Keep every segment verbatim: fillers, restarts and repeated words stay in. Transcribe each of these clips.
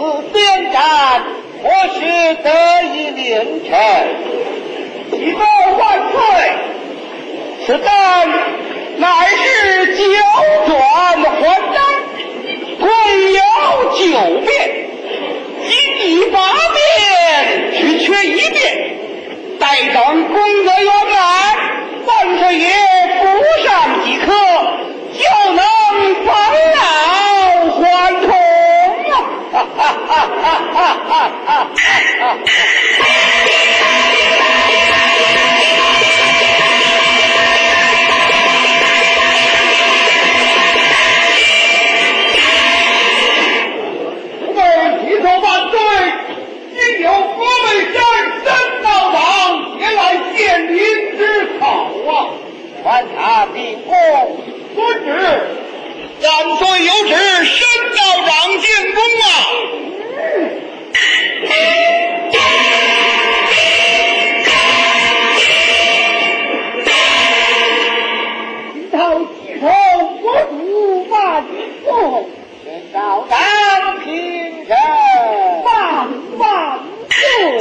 此先战，或是得以凌晨。启奏万岁！此战乃是九转还丹，贵有九变，今第八变只缺一变，待等功德圆满，万岁爷补上几颗，就能返老还童了。哈哈哈哈哈哈哈哈！吾辈提头万岁，今有河北山申道长前来献临之考啊！传他禀功，遵旨。万岁有旨，申道长见功啊！今朝启奏国主万岁，申道长平身，万万岁！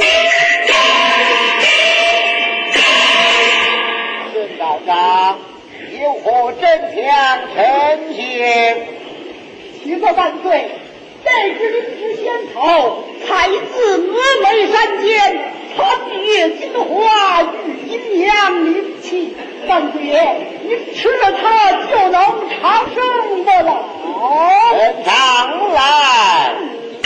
申道长有何真相呈现？启奏万岁，这只灵芝仙草采自峨眉山间，它结金花，育阴阳灵气。万岁爷，你吃了它就能长生不老。常来。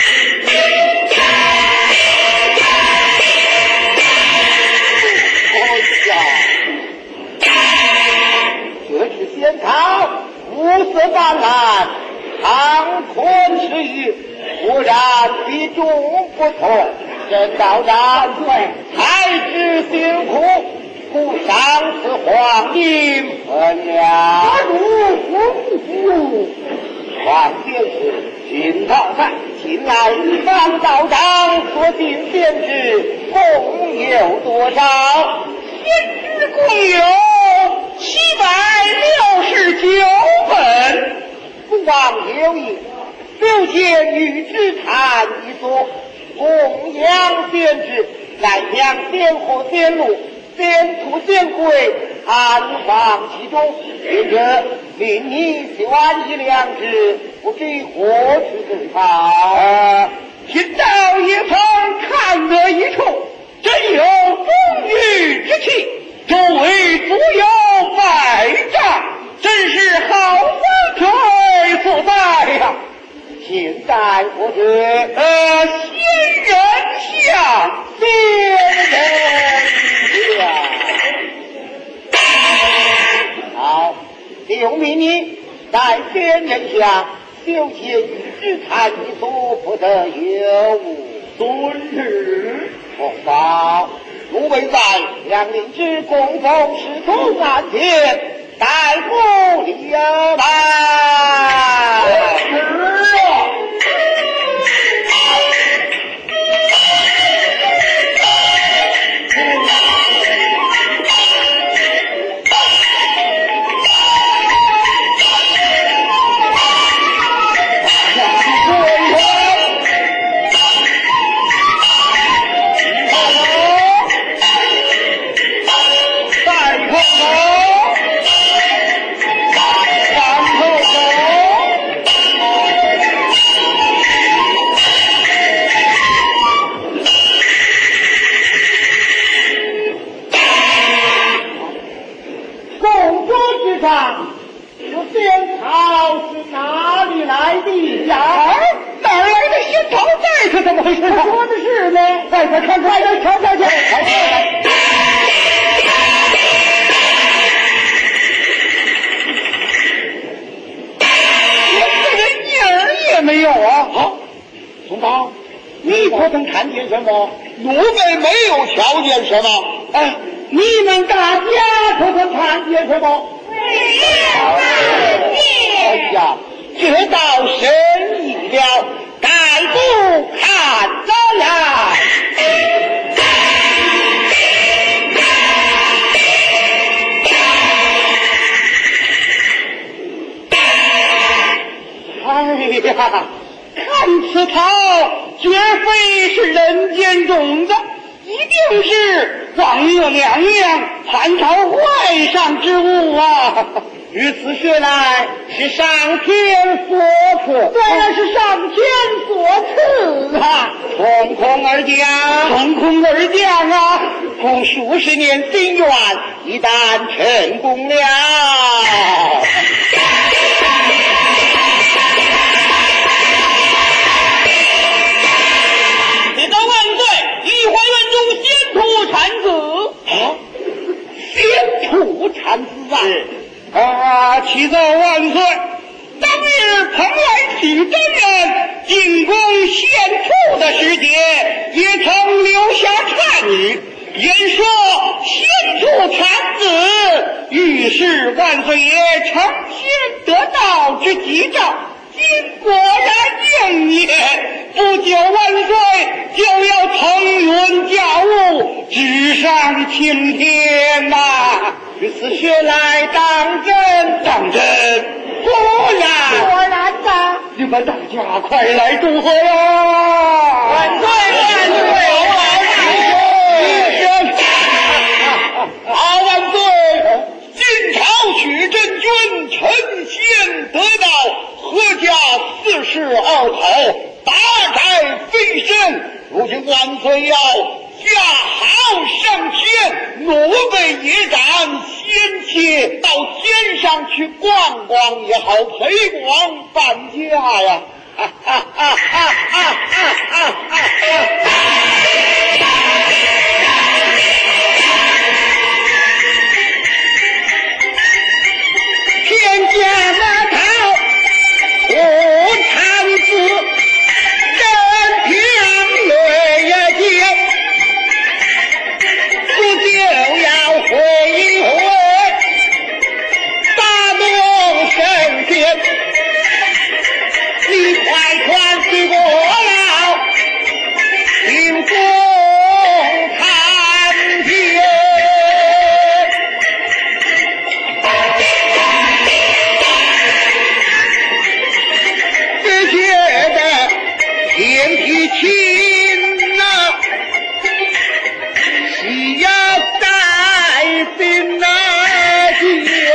这只仙草五色斑斓，长存时日，果然与众不同。申道长才知辛苦，故赏赐黄金分量。如丰富，况且是新道在，近来方道长所定仙旨，共有多少？仙旨共有七百六十九本，不枉有意。六件玉之坛一座，供养仙旨，来将仙火仙路、仙土仙龟安放其中，因着令你修安一良知，不知何处更好。呃，今朝也曾看得一处，真有风雨之气，周围足有百丈，真是好风水所在呀。现在我觉呃仙人像，仙人像。好，刘明你在仙人像修仙玉之坛一所，不得有误。遵旨。奉报，吾为在两令之供奉师徒案前，代父立拜。是啊。这仙草是哪里来的呀？哪儿来的仙草？这可怎么回事啊？说的是呢，快快看看，来瞧瞧去。连这个影儿也没有啊！啊，松宝，你可曾看见什么？奴辈没有瞧见什么。哎，你们大家可曾看见什么？哎呀，这倒神异了，带不看着来。哎呀，看此草绝非是人间种的，一定是王爷娘娘蟠桃会上之物啊！如此说来，是上天所赐，当然是上天所赐啊！从空而降，从空而降啊！故数十年心愿一旦成功了。铁刀万岁！御花园中先土产子啊！先土产子啊！啊！启奏万岁！当日蓬莱启真人进宫献土的时节，也曾留下谗语，言说献土产子，于是万岁爷诚心得道之吉兆。今果然应验，不久万岁就要腾云驾雾，直上青天呐、啊！如此说来，当真当真，果然果然的，你们大家快来祝贺呀！万岁万岁万岁！啊万岁！晋朝许真君陈先得道，阖家四世二头，大宅飞升。如今万岁要驾好上天，奴婢也敢先切到天上去逛逛，也好推广范家呀！哈哈哈哈哈哈哈哈！天下那套无产子，真凭月月节，不就要回一回大动神仙，你快快给我了进宫看天。天地亲呐，喜要在心呐结。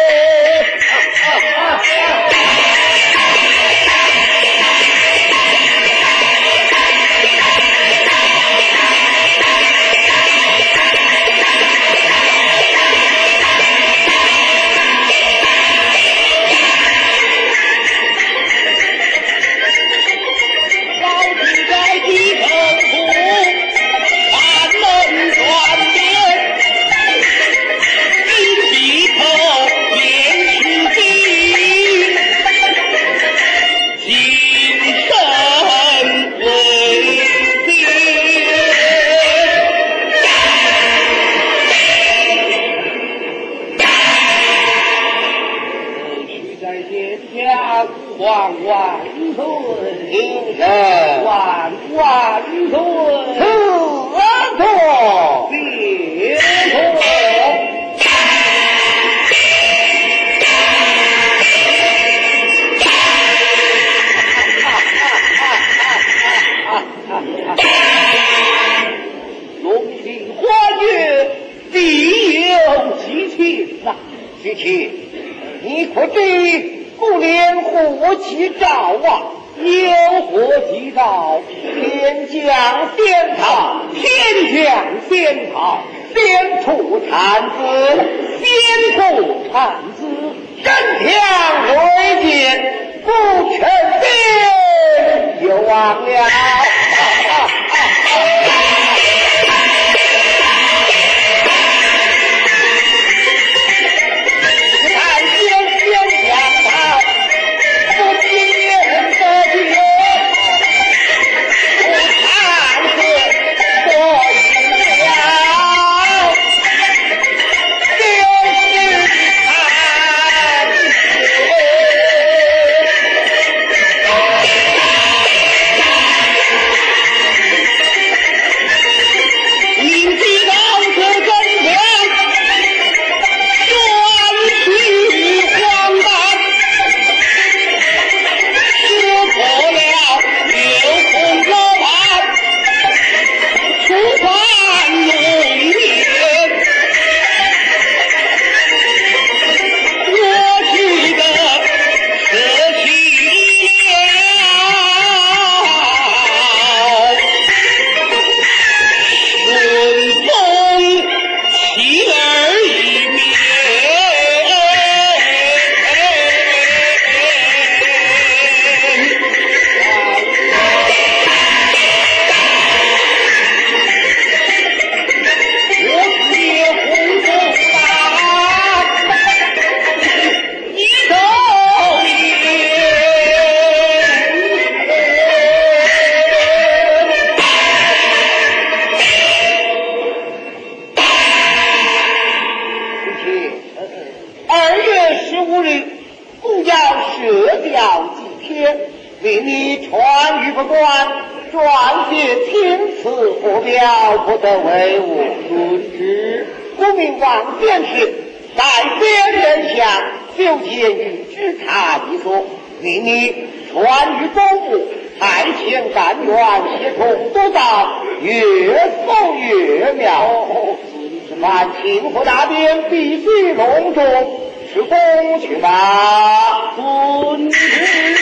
万万岁！万万岁！此错别错。龙庭花月必有吉庆呐！吉庆，你可知？不连火旗照啊，有火旗照，天降仙桃，天降仙桃，仙土产子，仙土产子，真强为剑，不成仙有望了。 万岁听此不表，不得为吾遵旨。顾明王便是在别人下就监于知察一所，命你传于中部，派遣干员协同督导，越奏越妙。这番庆贺大典必须隆重，施工去吧。遵旨。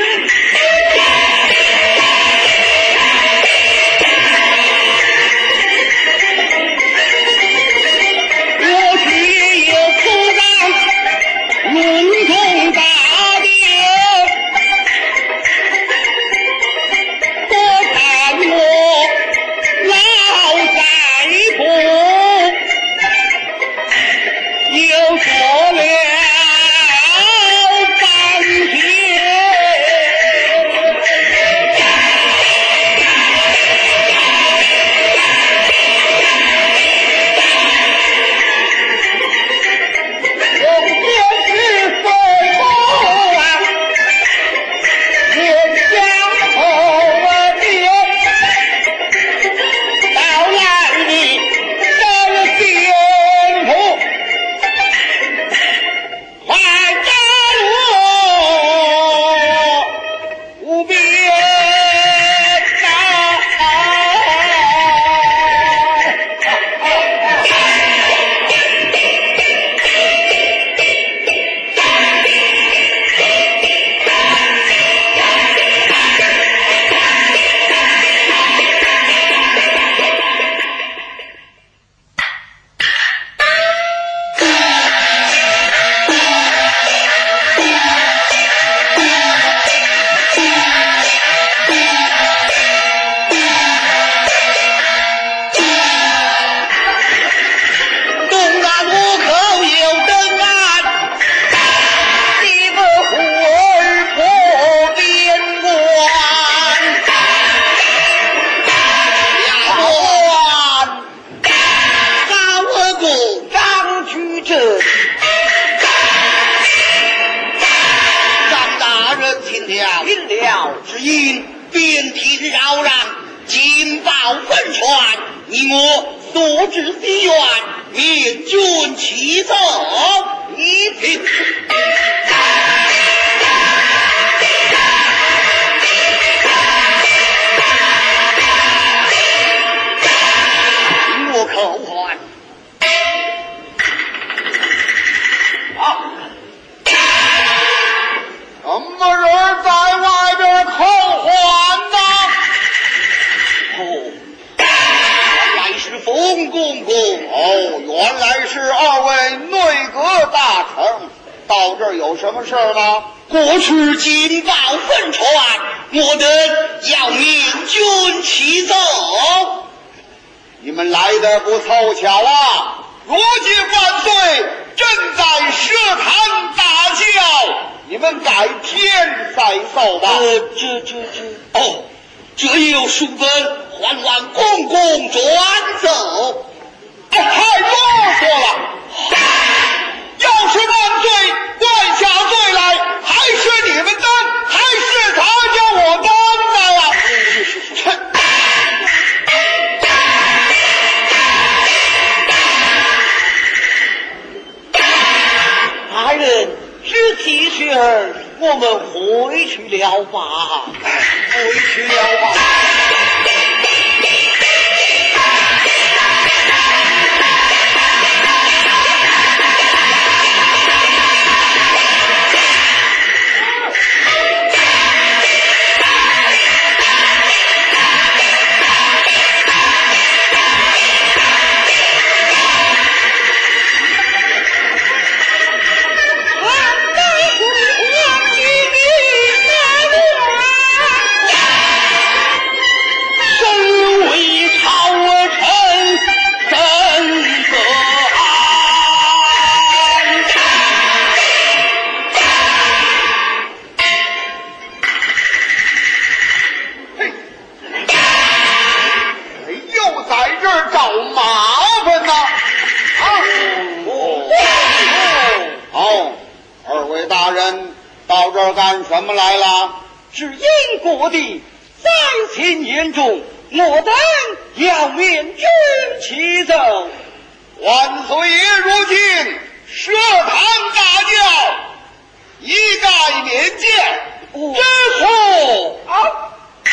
我们回去了吧， 回去了吧。 干什么来了？ 是英国的宰情严重，我等要免军启奏。 万岁爷如今设堂大轿，一概免见。 知府啊！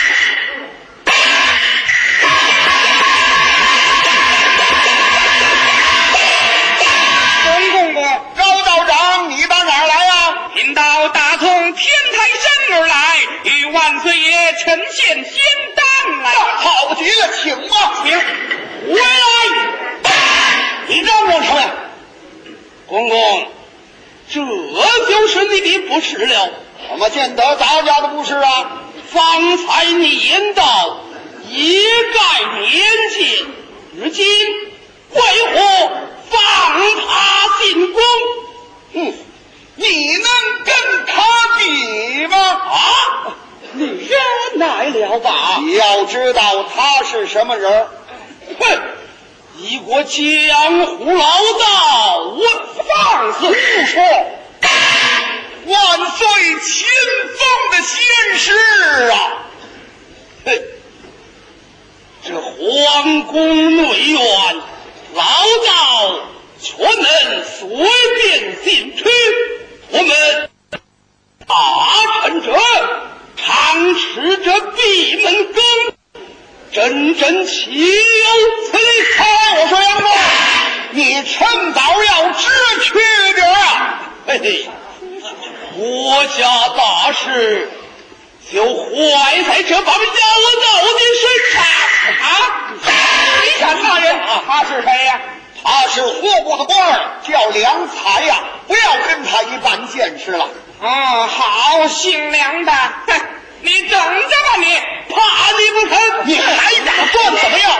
公公公，高道长，你到哪儿来呀？ 贫道打从天台山而来，与万岁爷呈现仙丹来。 好极了，请吧， 请回来。 你让我出来。 公公，这就是你的不是了。 怎么见得咱家的不是啊？ 方才你言道一概年限，如今为何放他进宫？ 嗯，你能跟他比吗？ 啊，你忍耐了吧。 你要知道他是什么人。 哼，一个江湖老道，我放肆不说。 万岁亲封的仙师啊！ 嘿，这皇宫内院老道却能随便进出，我们大臣者常持着闭门羹，真真岂有此理！ 哎，我说杨公，你趁早要知趣点啊！ 嘿嘿。国家大事就坏在这帮妖道的身上啊！ 你想大人，他是谁呀？ 他是户部的官儿，叫梁才呀，不要跟他一般见识了。 啊，好姓梁的，哼，你等着吧你，怕你不成？ 你还打算怎么样？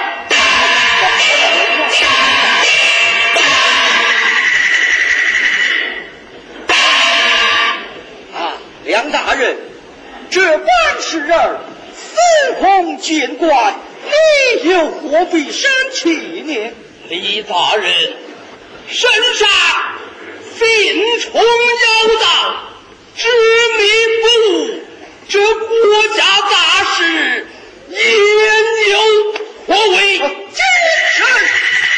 梁大人，这万事儿司空见惯，你又何必生气呢？ 李大人身上尽充妖道，执迷不悟，这国家大事焉有何为谨慎？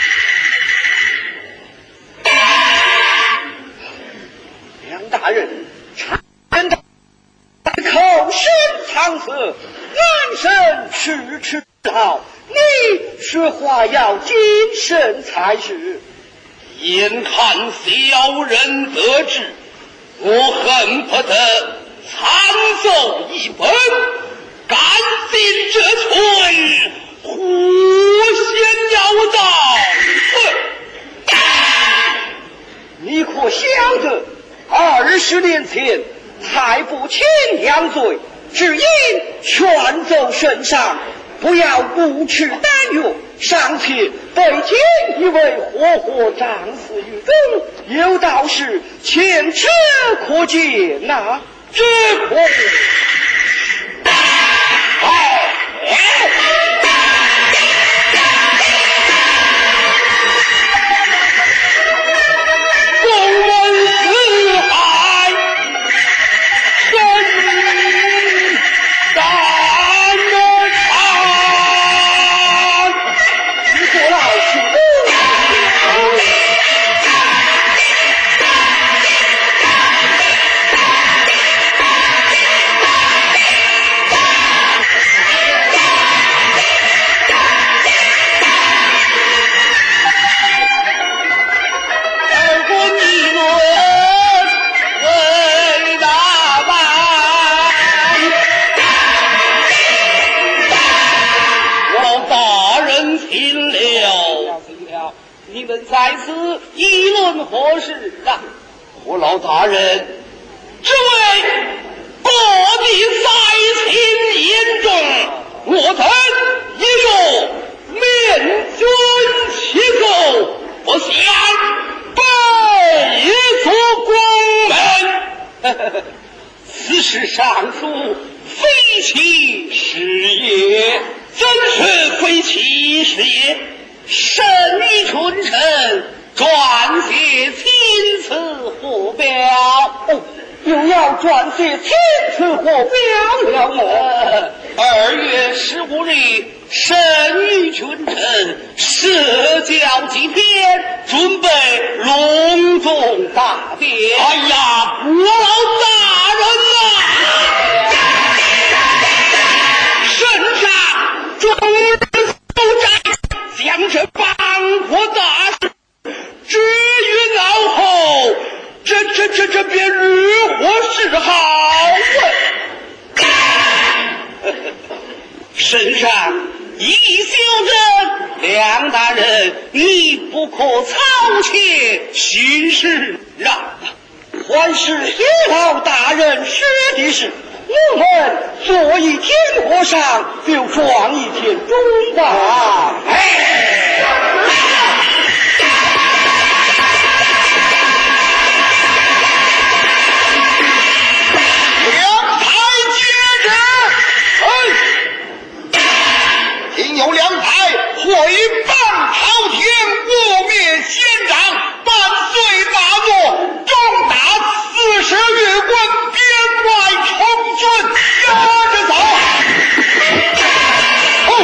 梁大人，常口身搪塞，眼神迟迟不好，你说话要谨慎才是。 眼看小人得志，我恨不得参奏一本，干尽这村狐仙妖道。 你可晓得，二十年前太不轻两罪，只因劝奏圣上，不要无耻胆勇，尚且被天一位活活斩死于中，有道是前车可鉴呐、啊，这可哎公文四海，身胆的长， 你过来请你们在此议论何事啊？我老大人，这位各地灾情严重，我等也有面君启奏，我想备足宫门。此事上书非其是也，怎是非其是也？神与群臣撰写钦此府表， 哦，又要撰写钦此火表了我。 二月十五日，神谕群臣，社交祭天，准备隆重大典。 哎呀，国老大人呐、圣上终日都在将这邦国大事置于脑后，这这这这便如何是好啊？圣上，一休人，梁大人，你不可操切心事啊！ 还是天老大人说的是，我们坐一天和尚，就撞一天钟吧。 哎。 两台接着，哎，今有两台会棒朝廷，污蔑县长，万岁大诺，重打四十余棍，边外充军，跟着走。哦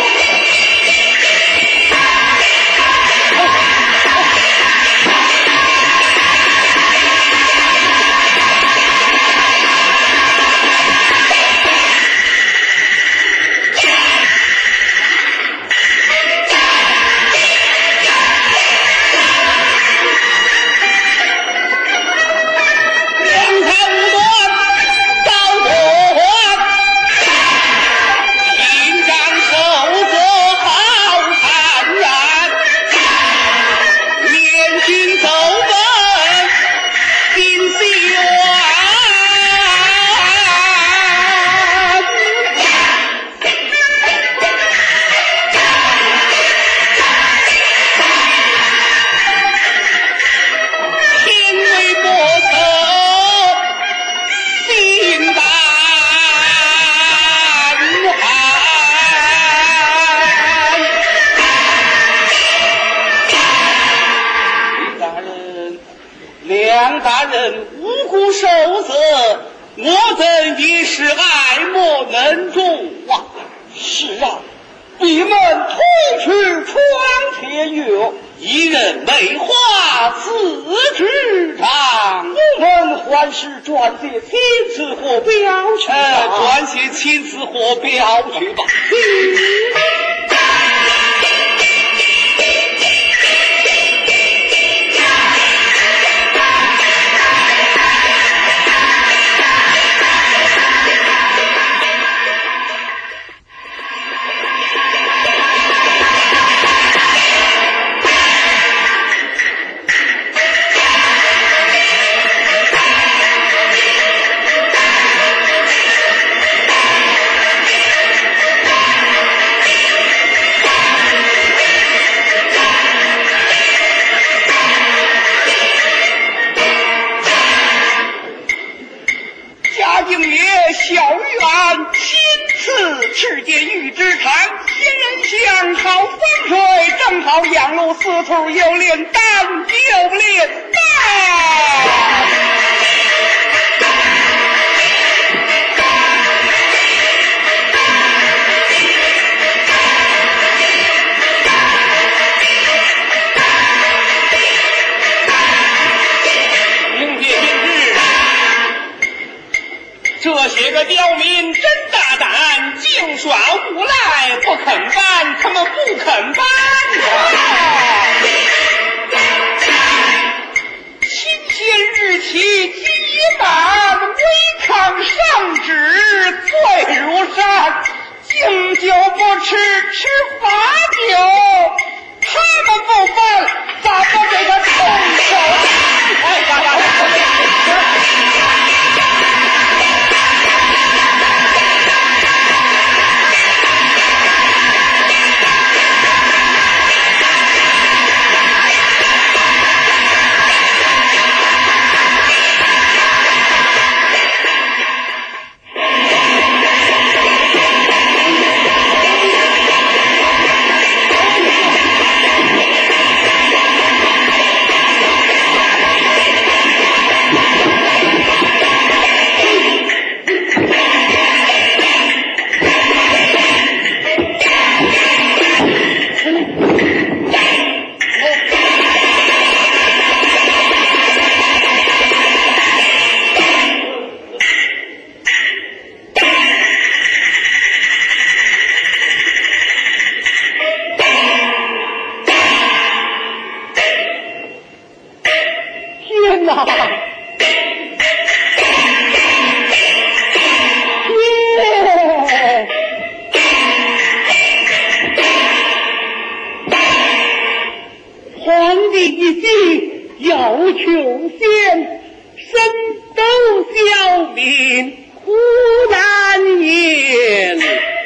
梁大人无辜受责，我等也是爱莫能助啊！ 是啊，你们推去闯天月， 一人梅花自知长。 我们还是撰写亲自火标去呃， 吧。 撰写亲自火标去吧。 赤剑玉之长，仙人相好风水，正好养路四处有灵丹，有灵丹。 这些个刁民真大胆，净耍无赖，不肯搬，他们不肯搬啊！ 新鲜日期今已满，违抗上旨罪如山，敬酒不吃吃罚酒，他们不搬，咱们给他动手！哎呀呀！ 呀！ 皇帝一急要求先，身斗小民忽然言，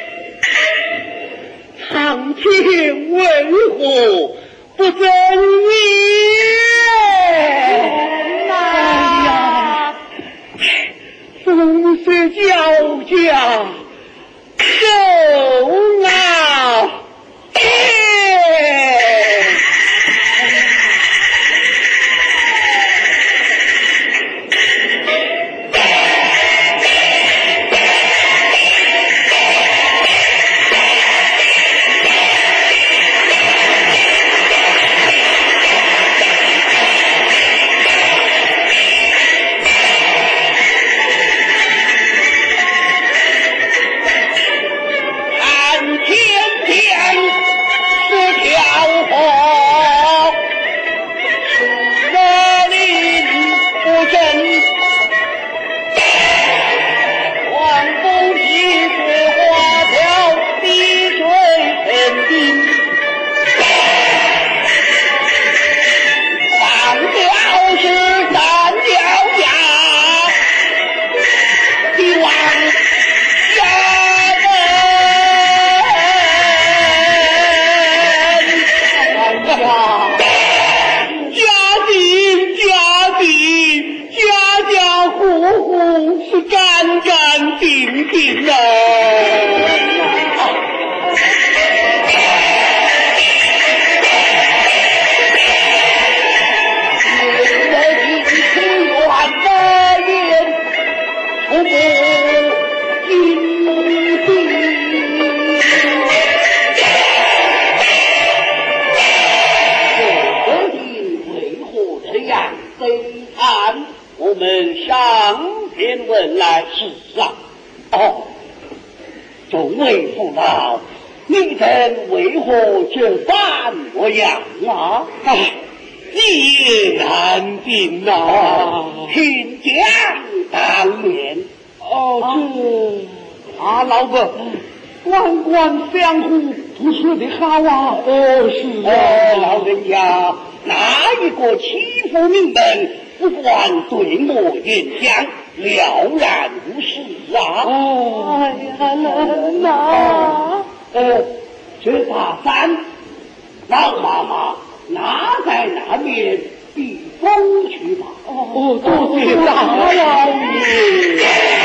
苍天为何不正言？哎呀，风水教家受啊！ 相互不说的好啊！哦，是啊，哦，老人家，哪一个欺负你们，不管对我言讲，了然无事啊！哦，哎呀，人呐！呃，这把伞，老妈妈拿在那边避风去吧。哦，多谢大老爷。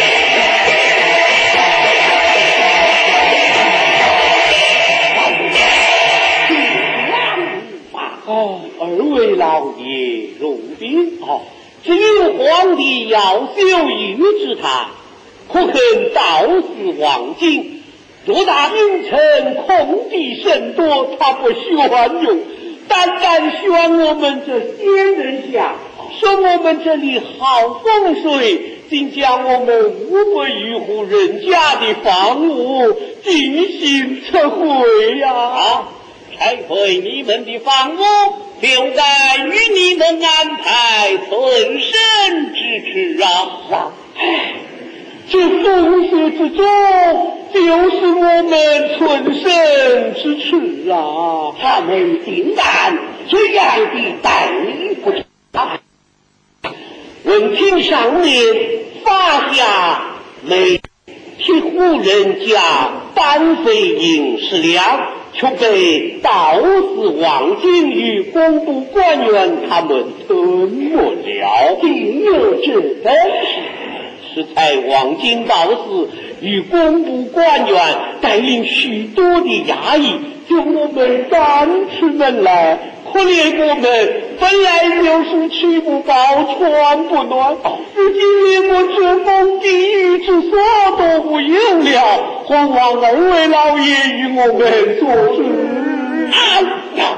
哦，二位老爷入禀哦，只有皇帝要修御之他，可肯到此望京？若大名臣空地甚多，他不选用，单单选我们这仙人下，说我们这里好风水，竟将我们五百余户人家的房屋进行撤回呀！啊拆毁你们的房屋，就该与你们安排存身之处啊！这风水之中，就是我们存身之处啊！他们定然这样的待你不差。闻听上面发下每替户人家单费银十两，却被道士王金与工部官员他们吞没了，定有这等事。是才王金道士与工部官员带领许多的衙役，将我们赶出门来。可怜我们本来就是吃不饱穿不暖，如今连我这封地狱之所都不有了，还望二位老爷与我们做主。哎呀！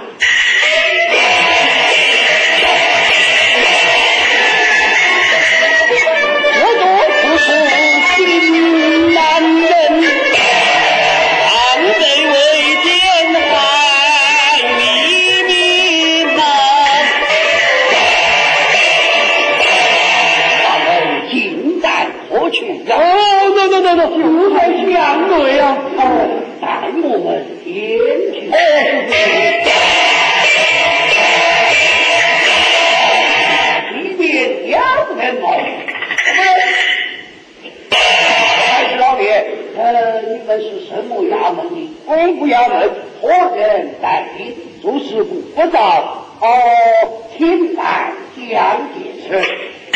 我多不是心难忍，常得为天害黎民啊！ 托人代替，诸事不早。哦，请来讲解释。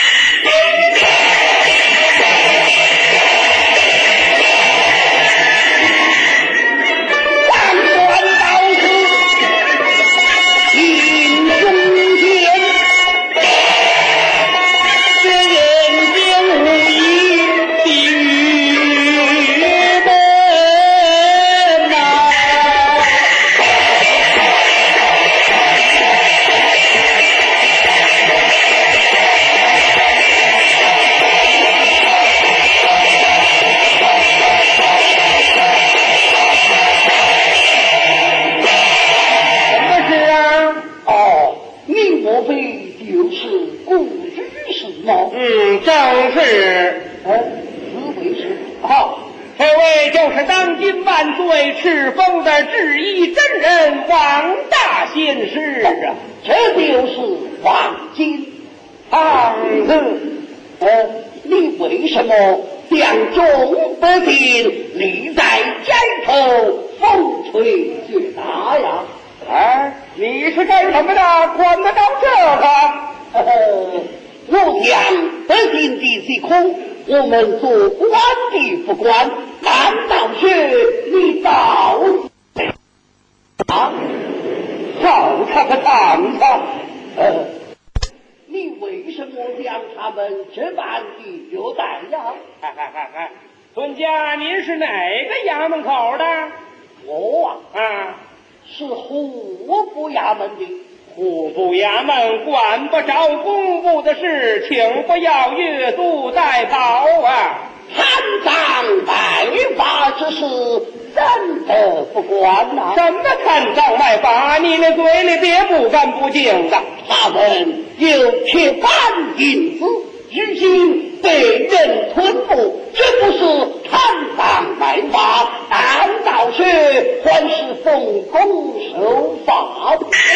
嗯，正是。 呃，此为是好， 这位就是当今万岁敕封的至一真人王大仙师啊， 这就是王金唐子。呃，你为什么将众百姓立在街头，风吹雪打呀？ 啊，你是干什么的？管得到这个？ 呃我将百姓的疾苦，我们做官的不管，难道是你到啊？ 好他个堂堂！ 呃，你为什么将他们这般的虐待呀？ 嗨嗨嗨嗨，尊家，您是哪个衙门口的？ 我啊， 啊， 是户部衙门的。 户部衙门管不着公务的事，请不要越俎代庖啊！ 贪赃卖法之事，真的不管呐、啊？ 什么贪赃卖法？你那嘴里别不干不净的。 他们有铁板银子，如今被人吞没，这不是贪赃卖法，难道是还是奉公守法？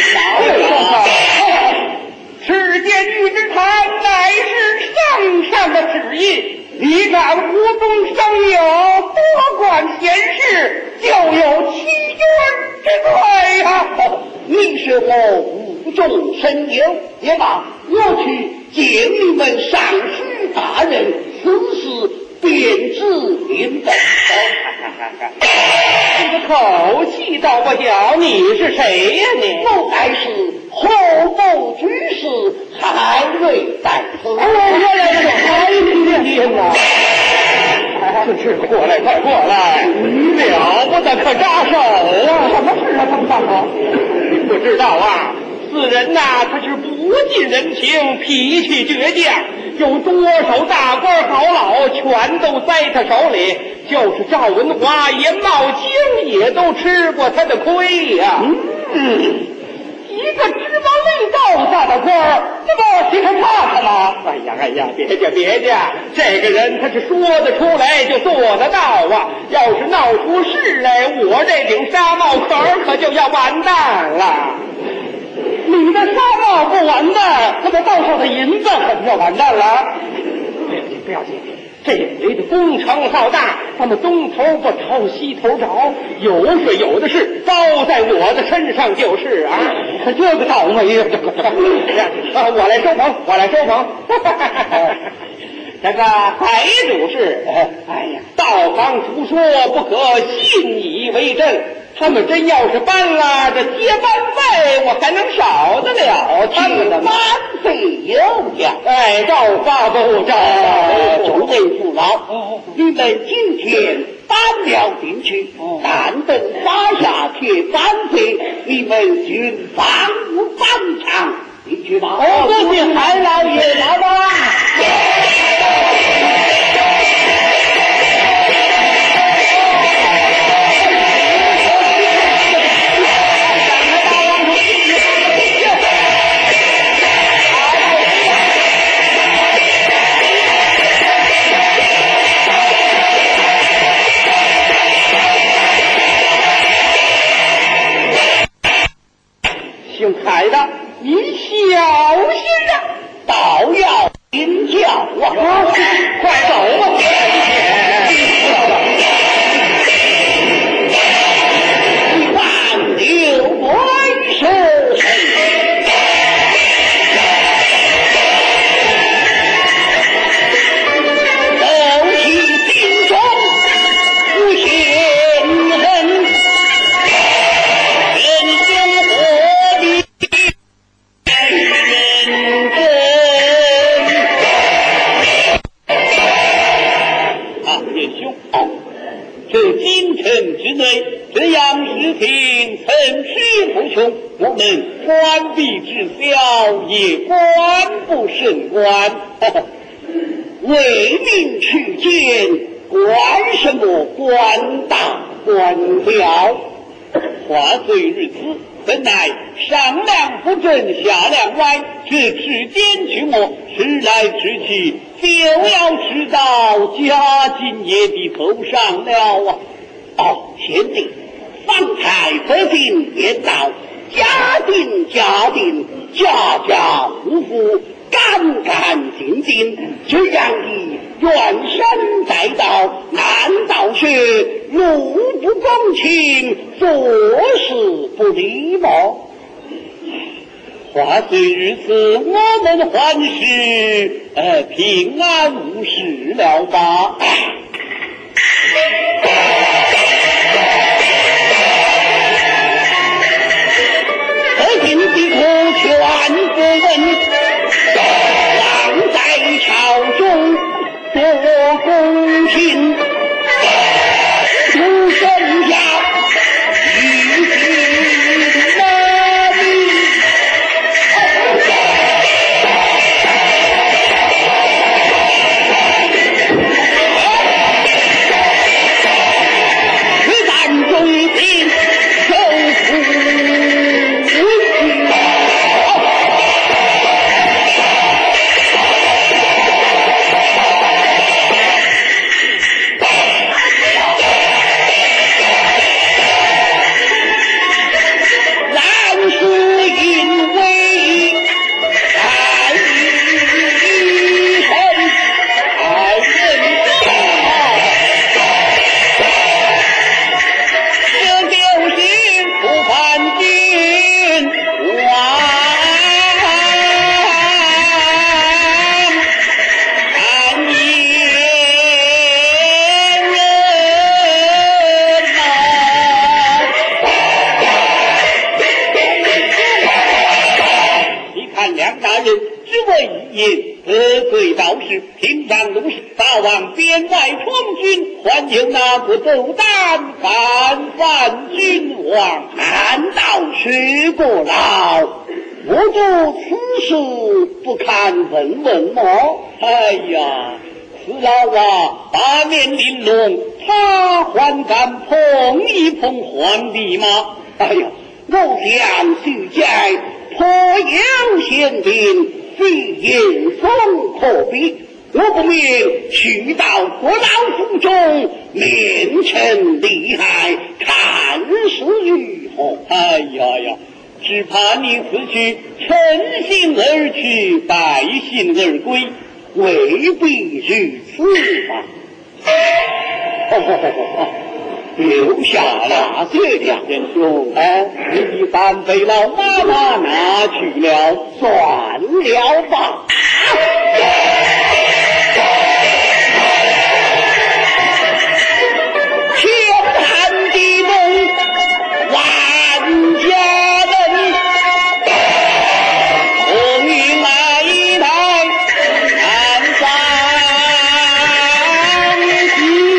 世间玉之谈乃是圣上的旨意，你敢无中生有，多管闲事，就有欺君之罪呀、啊！ 你说我无中生有，也罢，我去见你们上书大人，此事便知明白。 这个口气倒不小，你是谁呀、啊、你？ 我乃是后部居士海瑞在此。 哦，原来是海瑞呐！是过来，快过来！你了不得，可扎手啊！ 什么事啊，这么大手？ 你不知道啊？此人呐、啊，他是不近人情，脾气倔强，有多少大官好老，全都在他手里。就是赵文华、严茂清也都吃过他的亏呀、啊。嗯，一个芝麻绿豆大的官儿，这不谁还怕他吗？哎呀哎呀，别介别介，这个人他是说得出来就做得到啊。要是闹出事来，我这顶纱帽壳可就要完蛋了。你的纱帽不完蛋，那么到手的银子可就要完蛋了。不要紧，不要紧。这回的工程浩大，咱们东头不着西头找，有水有的是，包在我的身上就是啊！可这个倒霉呀！啊，我来收棚，我来收棚。这个海主是，哎呀，道行图说不可信以为真。他们真要是搬了这接班费，我还能少得了他们的班费有呀？ 哎，照发不照？ 诸位父老，你们今天搬了进去，但等发下铁班费，你们均房屋翻墙，进去吧。 哦，恭喜海老爷来吧。姓海的，你小心啊！ 倒要领教啊！ 快走吧！ 你万穷，我们官币之小，也官不甚官。 为民取见，管什么官大官小？ 话虽如此，本乃上梁不正下梁歪，这指尖去磨，时来之去，就要知道家金爷的头上了啊！ 哦，贤弟，方才不仅言道，家定家定，家家户户干干净净，这样的原身在道，难道是路不公情，做事不礼貌？ 话虽如此，我们还是呃平安无事了吧？ 可今的苦全不闻，望在朝中多公平，出身家一心哪里？此战中兵受苦。得罪道士，平常都是大王边外充军，还有那个斗胆反犯君王，难道是个老？我做此事不堪问问么？ 哎呀，此老啊，八面玲珑，他还敢碰一碰皇帝吗？ 哎呀，我想徐家颇有贤名，非言风可比。我不免去到国老府中，面陈利害，看是如何？ 哎呀呀，只怕你此去乘兴而去，败兴而归， 未必如此吧？哦哦哦哦！留下那些两人兄， 哎，你的三辈老妈妈拿去了， 算了吧。天寒地冻，万家人，红云来来南山西。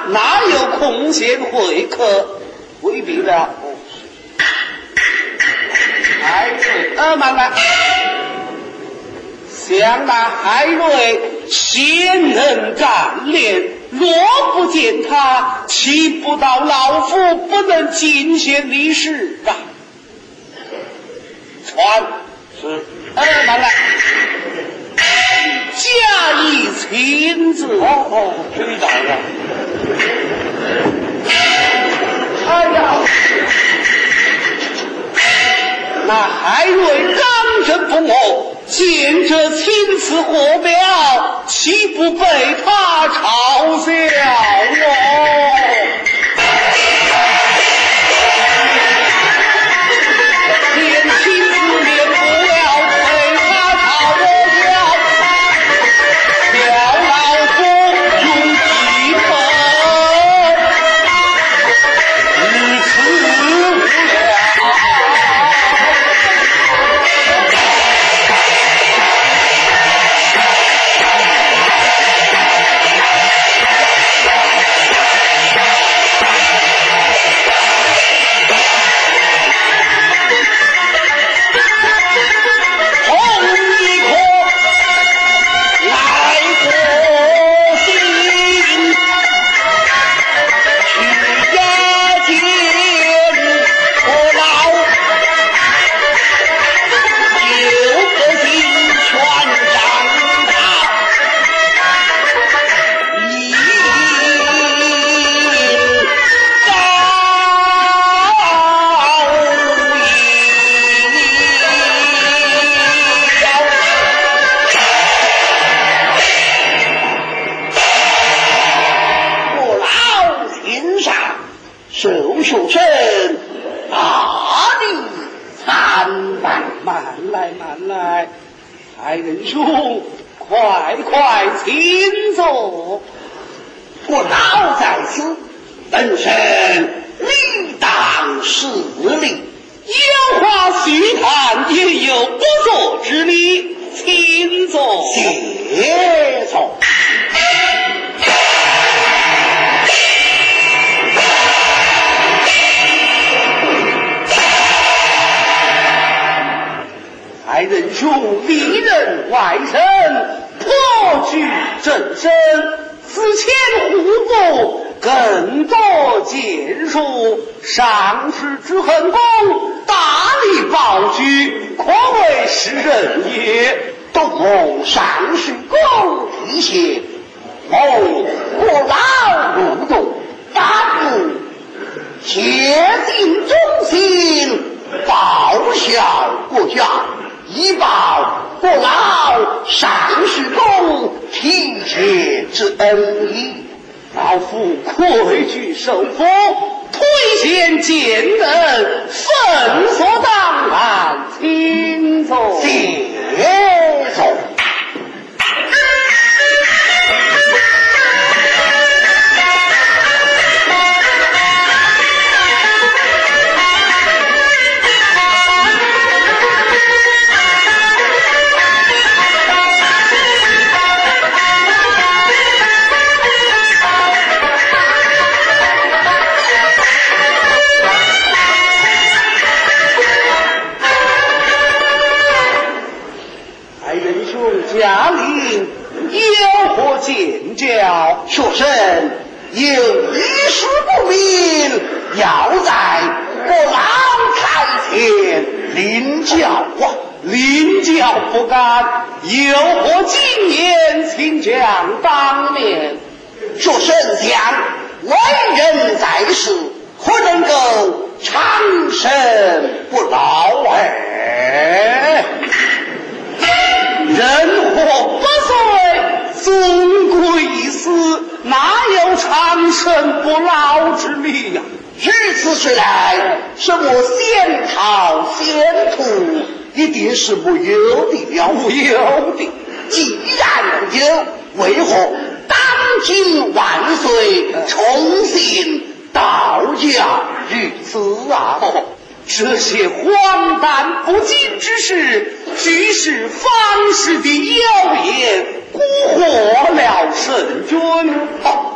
哪有空闲会客？未必了。海瑞，呃，慢慢。想那海瑞贤能干练，若不见他，岂不到老夫不能尽显理事啊？传是，呃，慢慢。加以亲自。哦哦，知道了。哎呀，那海瑞刚正不阿，见这亲赐火表，岂不被他嘲笑哦？连亲自面不了，被他嘲笑。叫老夫用一口，如此不了。 受受身，大礼参拜。 慢来慢来，海仁兄，快快请坐。 我老在此，本身理当施礼。 有话须谈，也有不作之理，请坐。 谢坐。 海仁兄历任外省，颇具正身，此前户部更多建树，上士之横功，大力保举，可谓是人也。 都蒙上士公提携，蒙国老入众，大不竭尽忠心，报效国家，以报国老上士公提携之恩义。 老夫愧惧受封，推荐见人，分所当然，请坐。 谢坐。 家令有何见教？ 学生有一事不明，要在国老台前领教啊！ 领教不敢，有何经验，请讲当面。 学生想为人在世，可能够长生不老哎。 人活不岁，终归一死，哪有长生不老之理呀、啊？ 如此说来，什么仙桃仙徒，一定是无有的了。 无有的， 既然无有，为何当今万岁重新道教于此啊？ 哦，这些荒诞不经之事，俱是方士的谣言，蛊惑了圣君。 哦，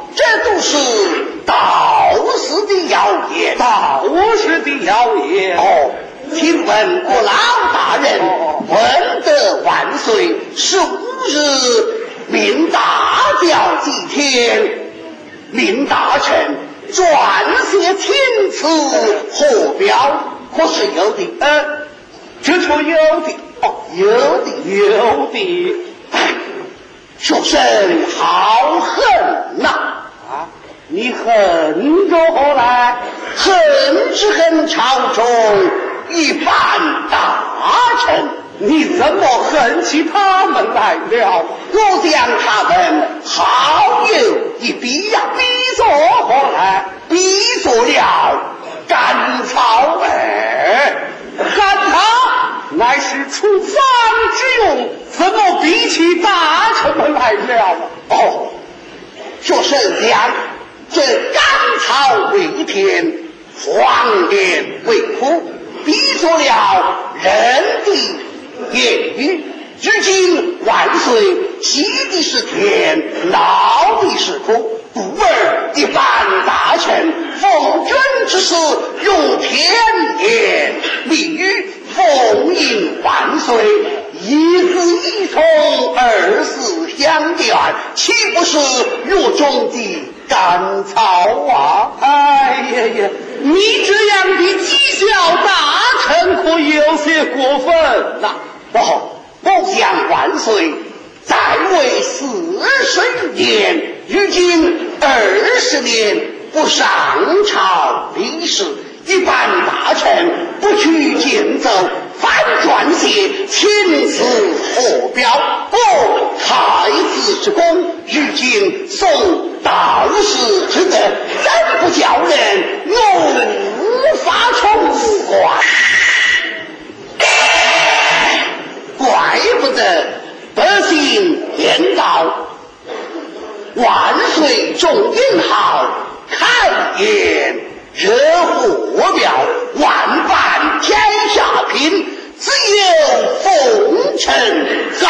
这都是道士的谣言。 道士的谣言。 哦，请问国老大人，文德万岁是五日命大调几天，命大臣撰写请辞贺表，可是有的？ 呃，这就有的。 哦，有的， 有的。 哎，学生好恨呐！ 啊，你恨着何来？ 恨只恨朝中一般大臣。 你怎么恨起他们来了？ 我将他们好友一比呀， 比作何来？ 比作了甘草儿。 干他乃是出番之用，怎么比起大臣们来了？ 哦，学生讲这甘草为田，黄连为苦，比作了人的言语。如今万岁喜的是田，闹的是苦，故而一般大臣奉君之事，用天言密语，奉迎万岁，一字一从，二字相连，岂不是狱中的甘草啊？ 哎呀呀，你这样的讥笑大臣，可有些过分呐！ 哦，我想万岁在位四十余年，如今二十年不上朝理事，一般大臣不去见奏，反撰写请辞贺表，我太子之功，如今送道士之德，真不叫人无法从怪。怪不得百姓言道，万岁重英豪，开言热火表，万般天下平，只有风尘在。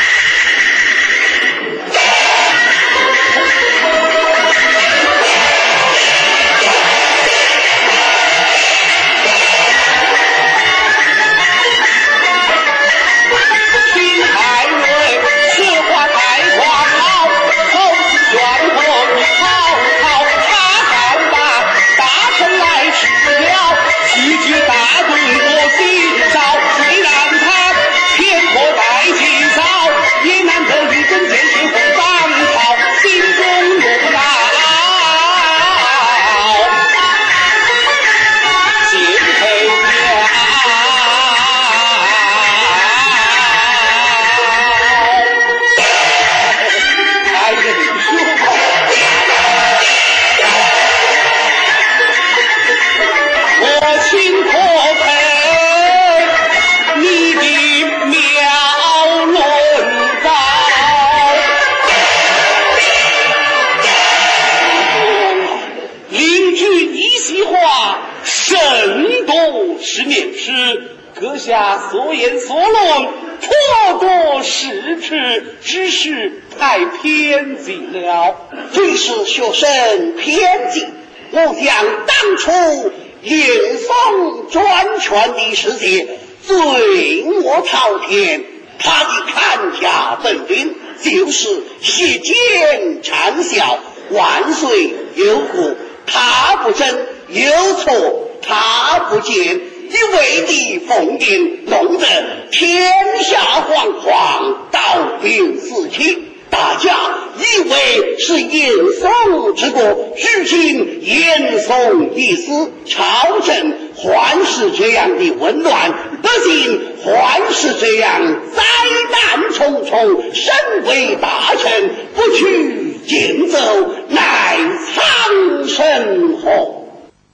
阁下所言所论颇多是耻，只是太偏激了。 tuy是学生偏激，我想当初领风专权的时节，罪恶滔天，他的看家本领就是血溅长啸，万岁有苦他不争，有错他不见，一味的奉迎，弄得天下惶惶，刀兵四起。大家以为是严嵩之国，如今严嵩一死，朝政还是这样的混乱，百姓还是这样灾难重重。身为大臣，不去见奏，乃苍生祸。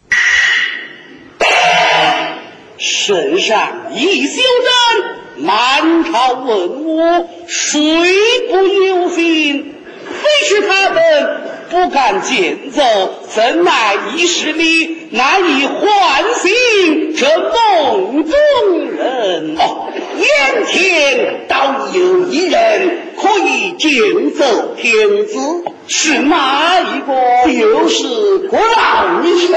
圣上一休战，满朝文武谁不忧心？非是他们不敢见奏，怎奈一时里难以唤醒这梦中人。 哦，眼前倒有一人可以见走天子。 是哪一个？ 就是郭老臣。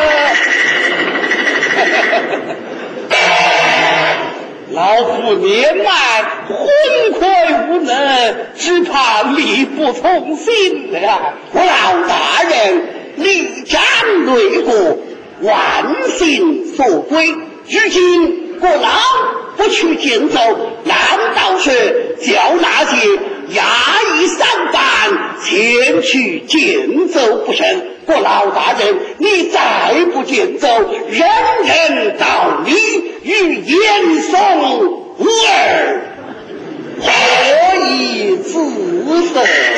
老夫年迈，昏聩无能，只怕力不从心了。 郭老大人力战擂鼓，万幸所归。如今郭老不去见奏，难道是叫那些衙役三班前去见奏不成？郭老大人，你再不见奏，人人道你与严嵩无二，何以自守？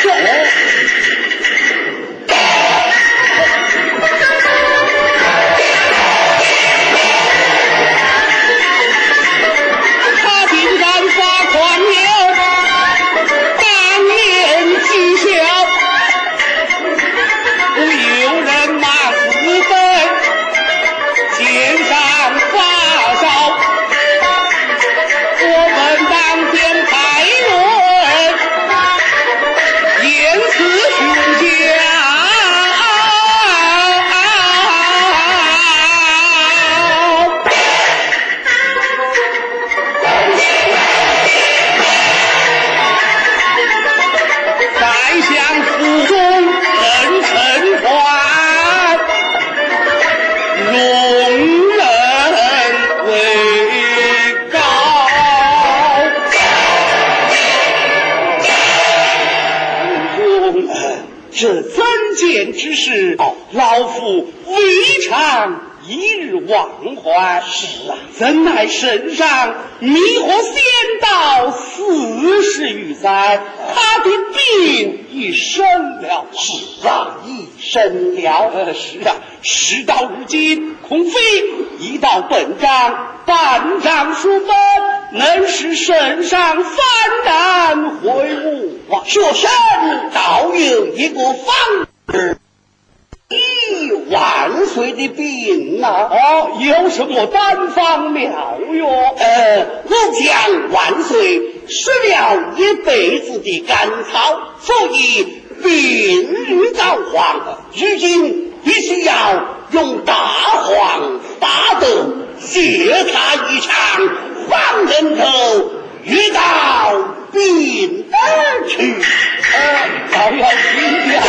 之事，老夫未尝一日忘怀。 是啊， 怎奈身上迷惑仙道四十余载，他的病已生了。 是啊，已生了。 呃，是啊，事到如今，恐非一到本章，半章书分，能使身上幡然悔悟啊！ 学生倒有一个方子。一万岁的病呐、啊！ 哦，有什么单方妙药？ 呃，我将万岁吃了一辈子的甘草，所以病愈造黄。如今必须要用大黄发豆谢他一场，方能够遇到病而去。 呃，老要听呀。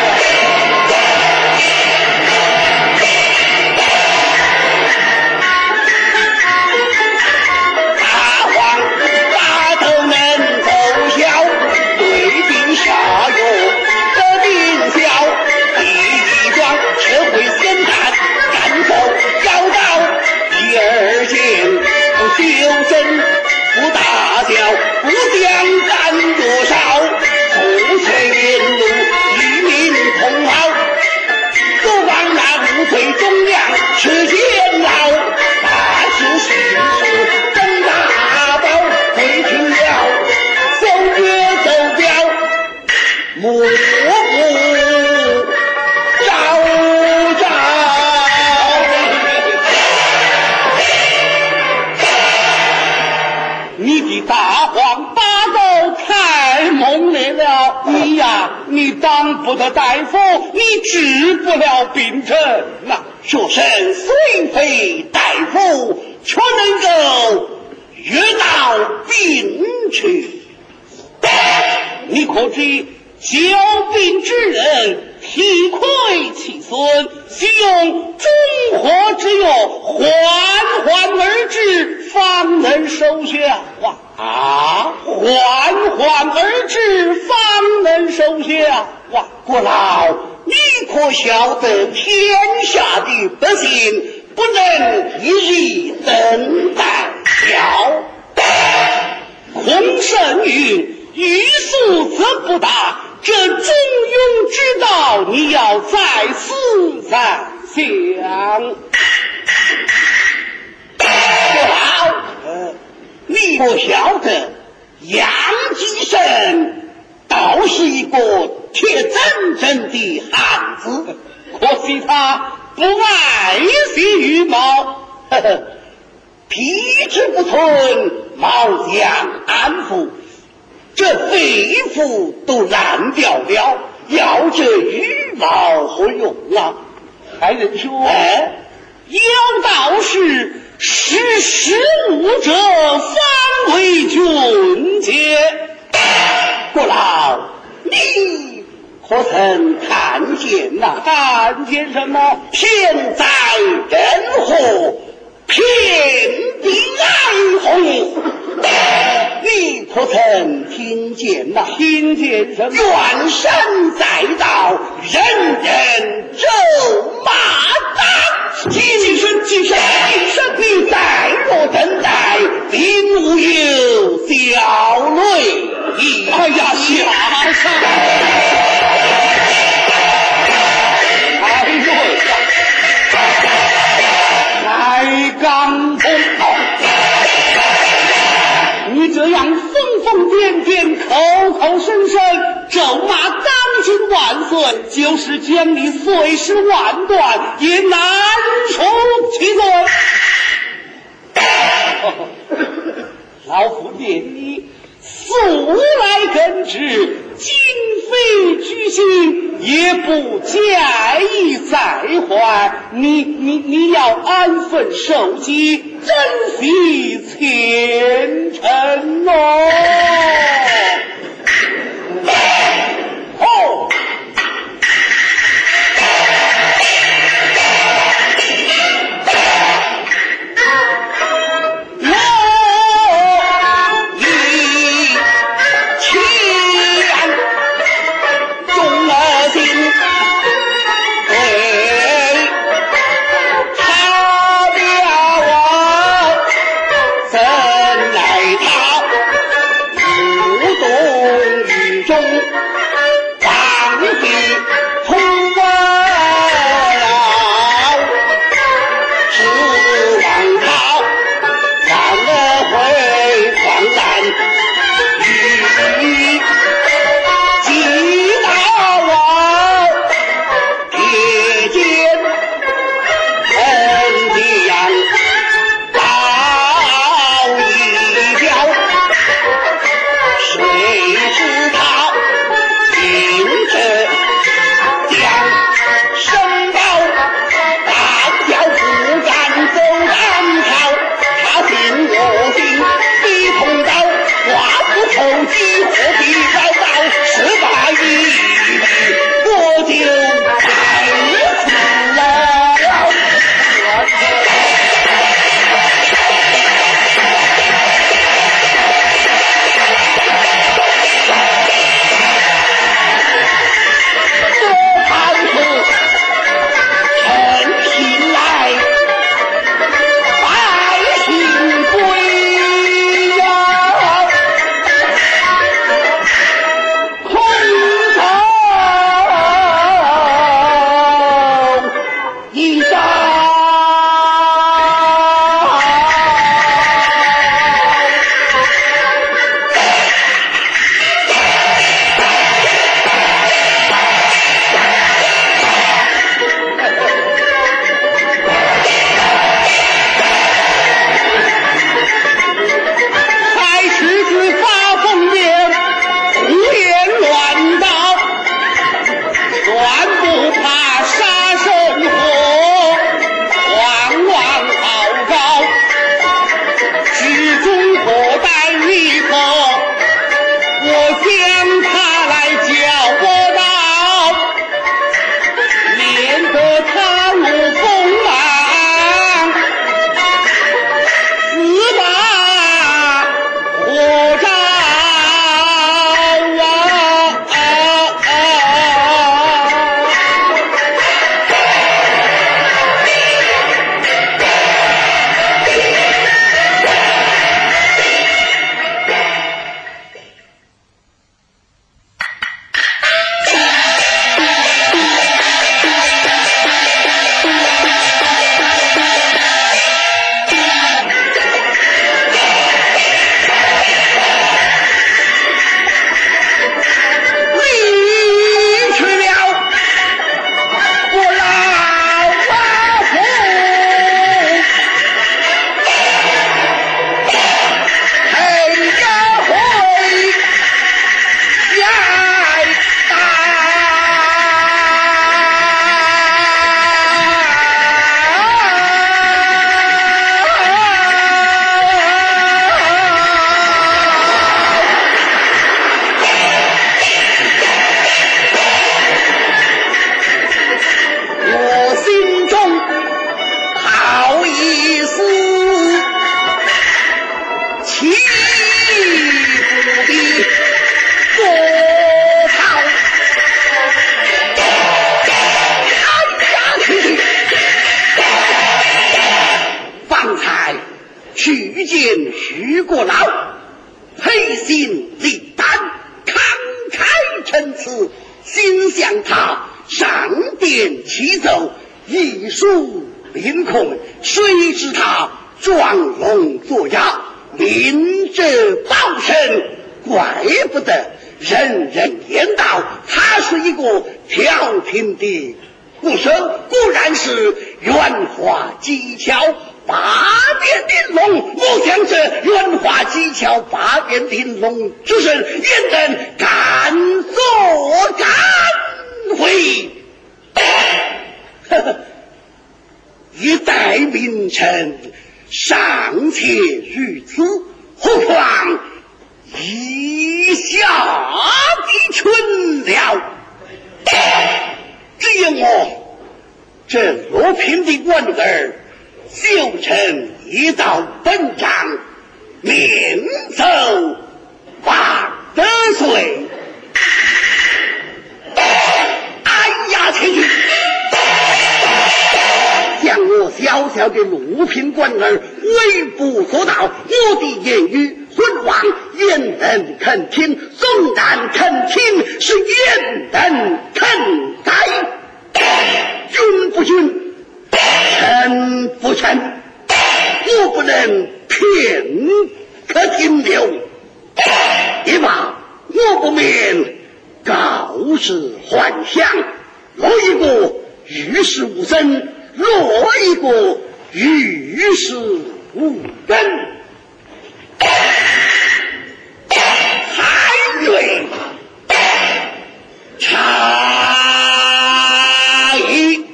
修身不大小，不想干多少，同学沿路与民同好，不枉那无罪忠良吃监牢，大事心事真大宝，回去了走约走表，目不招招。 你的大黄八斗太猛烈了，你呀，你当不得大夫，你治不了病症呐。 学生虽非大夫，却能够遇到病去。 你可知久病之人体亏其损，需用中和之药缓缓而治，方能收效啊！ 啊， 缓缓而治，方能收效啊！ 郭老，你可晓得天下的百姓不能一日等待了？ 孔圣云：“欲速则不达。”这中庸之道，你要再思再想。 郭老，呃，你不晓得杨继生倒是一个铁铮铮的汉子， 可惜他不爱惜羽毛， 呵呵，脾气不纯，毛将安抚。 这肺腑都烂掉了，要这羽毛何用啊？ 还能说， 哎， 有道是识时务者方为俊杰。 郭老，你可曾看见呐？ 看见什么？ 天灾人祸，遍地哀鸿。你可曾听见呐？ 听见什么？ 怨声载道，人人咒骂当。谨慎，谨慎，谨慎！你再若等待，定无有小泪。 哎呀，下山！ 哎呦呀！来刚通你这样疯疯癫癫、口口声声咒骂当今万岁，就是将你碎尸万段，也难除其罪。老夫念你素来根治，今非居心，也不介意再还。你你你要安分守己，珍惜前程哦。哦。 中连续过劳，配心立胆，慷慨陈词，心向他上殿启奏，一书临空，谁知他装聋作哑，明哲保身，怪不得人人言道他是一个调停的鼓手，果然是圆滑技巧八面玲珑。我想这圆滑技巧八面玲珑之身，也能敢作敢为。呵呵，一代名臣尚且如此，何况以下的群了？只有我这罗平的官儿修成一道本章，免走万得岁。哎呀，前去！像我小小的路平官儿微不足道，我的言语昏妄，焉能肯听？纵然肯听，是焉能肯改？君不君，臣不臣，我不能片刻停留。也罢，我不免告示幻想，落一个与世无争，落一个与世无争。海瑞差异，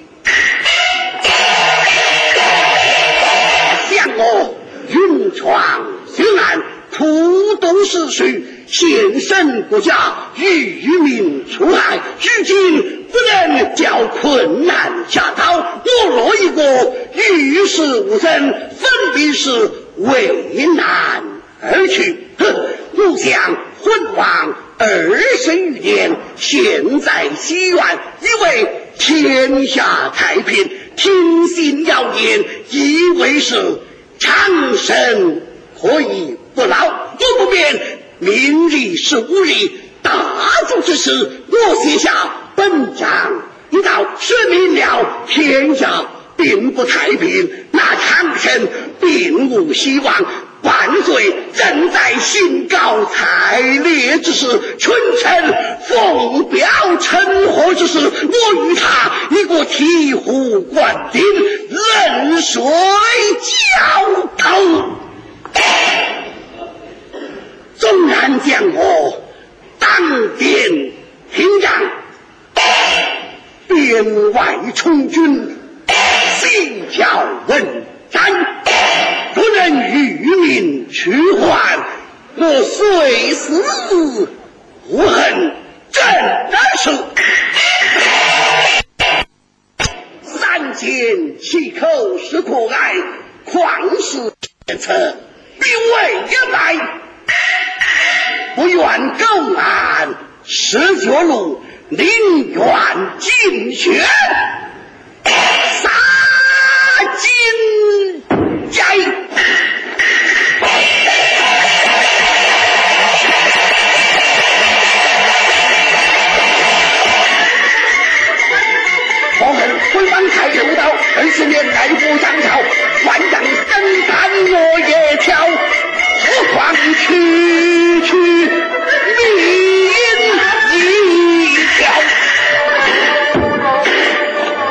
向我云闯巡案，普渡世序，献身国家，与民除害。如今不能叫困难下刀，我若一个与世无争，分明是为难而去。哼，吾想昏王二十余年，现在西园，以为天下太平，听信谣言，以为是长生可以不老。我不免明日是吾日，大主之事，我写下本章，一道说明了天下并不太平，那长生并无希望。万岁正在兴高采烈之时，群臣奉表称贺之时，我与他一个醍醐灌顶，冷水浇头。纵然将我当殿听仗，边外充军，细条文斩，不能与民去还，我虽死无恨，真的是三缄其口是可爱，旷世前策必为一败。不愿狗安十九路，宁愿尽血杀金寨。我们回帮太有道，二十年来不张朝，万丈深潭我也跳，何况区区民一条。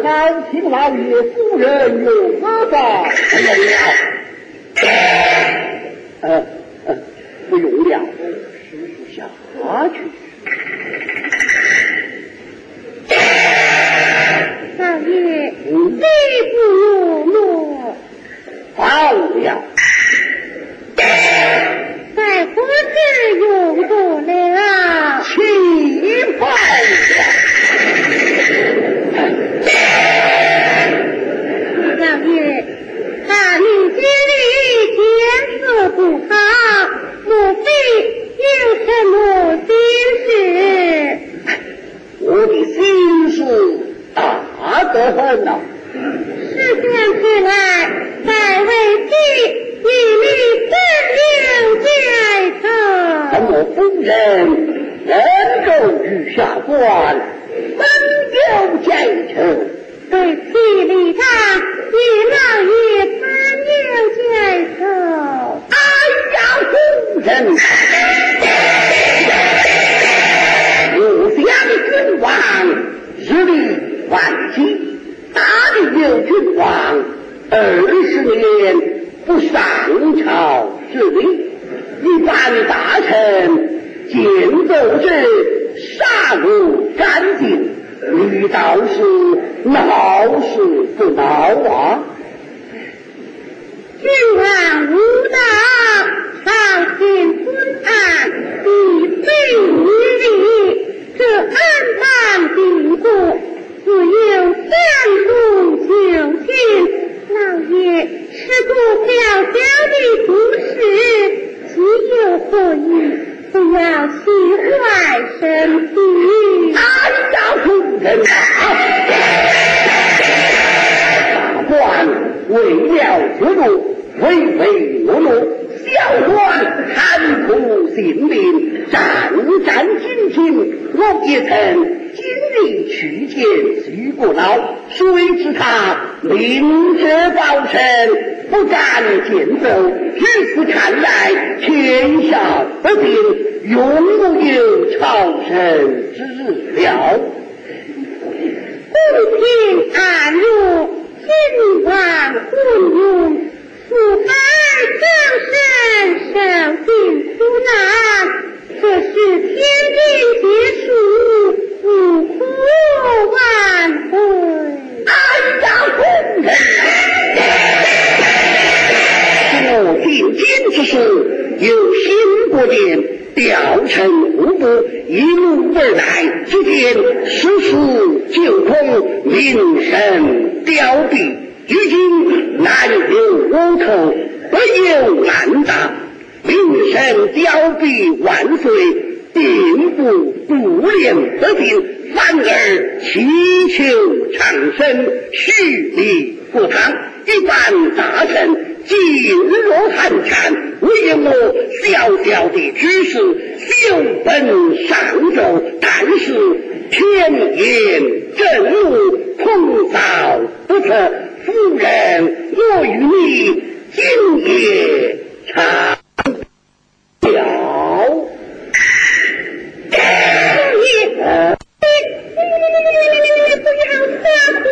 朝廷老爷夫人有何法？不用了，呃呃，不用了，师下去。 老爷，你不用诺。 好了。 在何时用过了？ 起报了。 老爷，看你心里天色不好，莫非有什么心事？ 我的心事大得很呐。 是想起来，在为妻与你分留在头。 怎么夫人能够与下官分留在头？ 对妻礼他，与老爷分留在头。 哎呀，夫人，我想君王日理万机，大理有君王二十年不上朝之礼，一般大臣见奏之杀无干净，你倒是闹事不闹啊？ 君王无道，朝廷昏暗，必非于理，这安邦定国，自有三路九卿。老爷是个小小的故事，岂有何意？不要气坏身体。 哎呀，夫人啊！大官为了这路，唯唯诺诺，小官贪图性命，战战兢兢。我也曾今日去见徐国老，谁知他明哲保身，不敢见奏。于是看来，天下不定，永无有朝臣之日了。 公平安如，君王昏庸，四海苍生，受尽苦难。这是天定结束，无可挽回。 哎呀，夫人！我进京之事，有新国殿调陈户部一路而来，只见世事就空，民生凋敝，如今南有乌头，北有南大，民生凋敝万岁，并不不良得病，反而祈求长生，蓄力不长。一般大臣噤若寒蝉，唯有我小小的知识修本上奏，但是天言正怒，通扫不测。夫人，我与你今夜长了。 你呃你不要撒谎！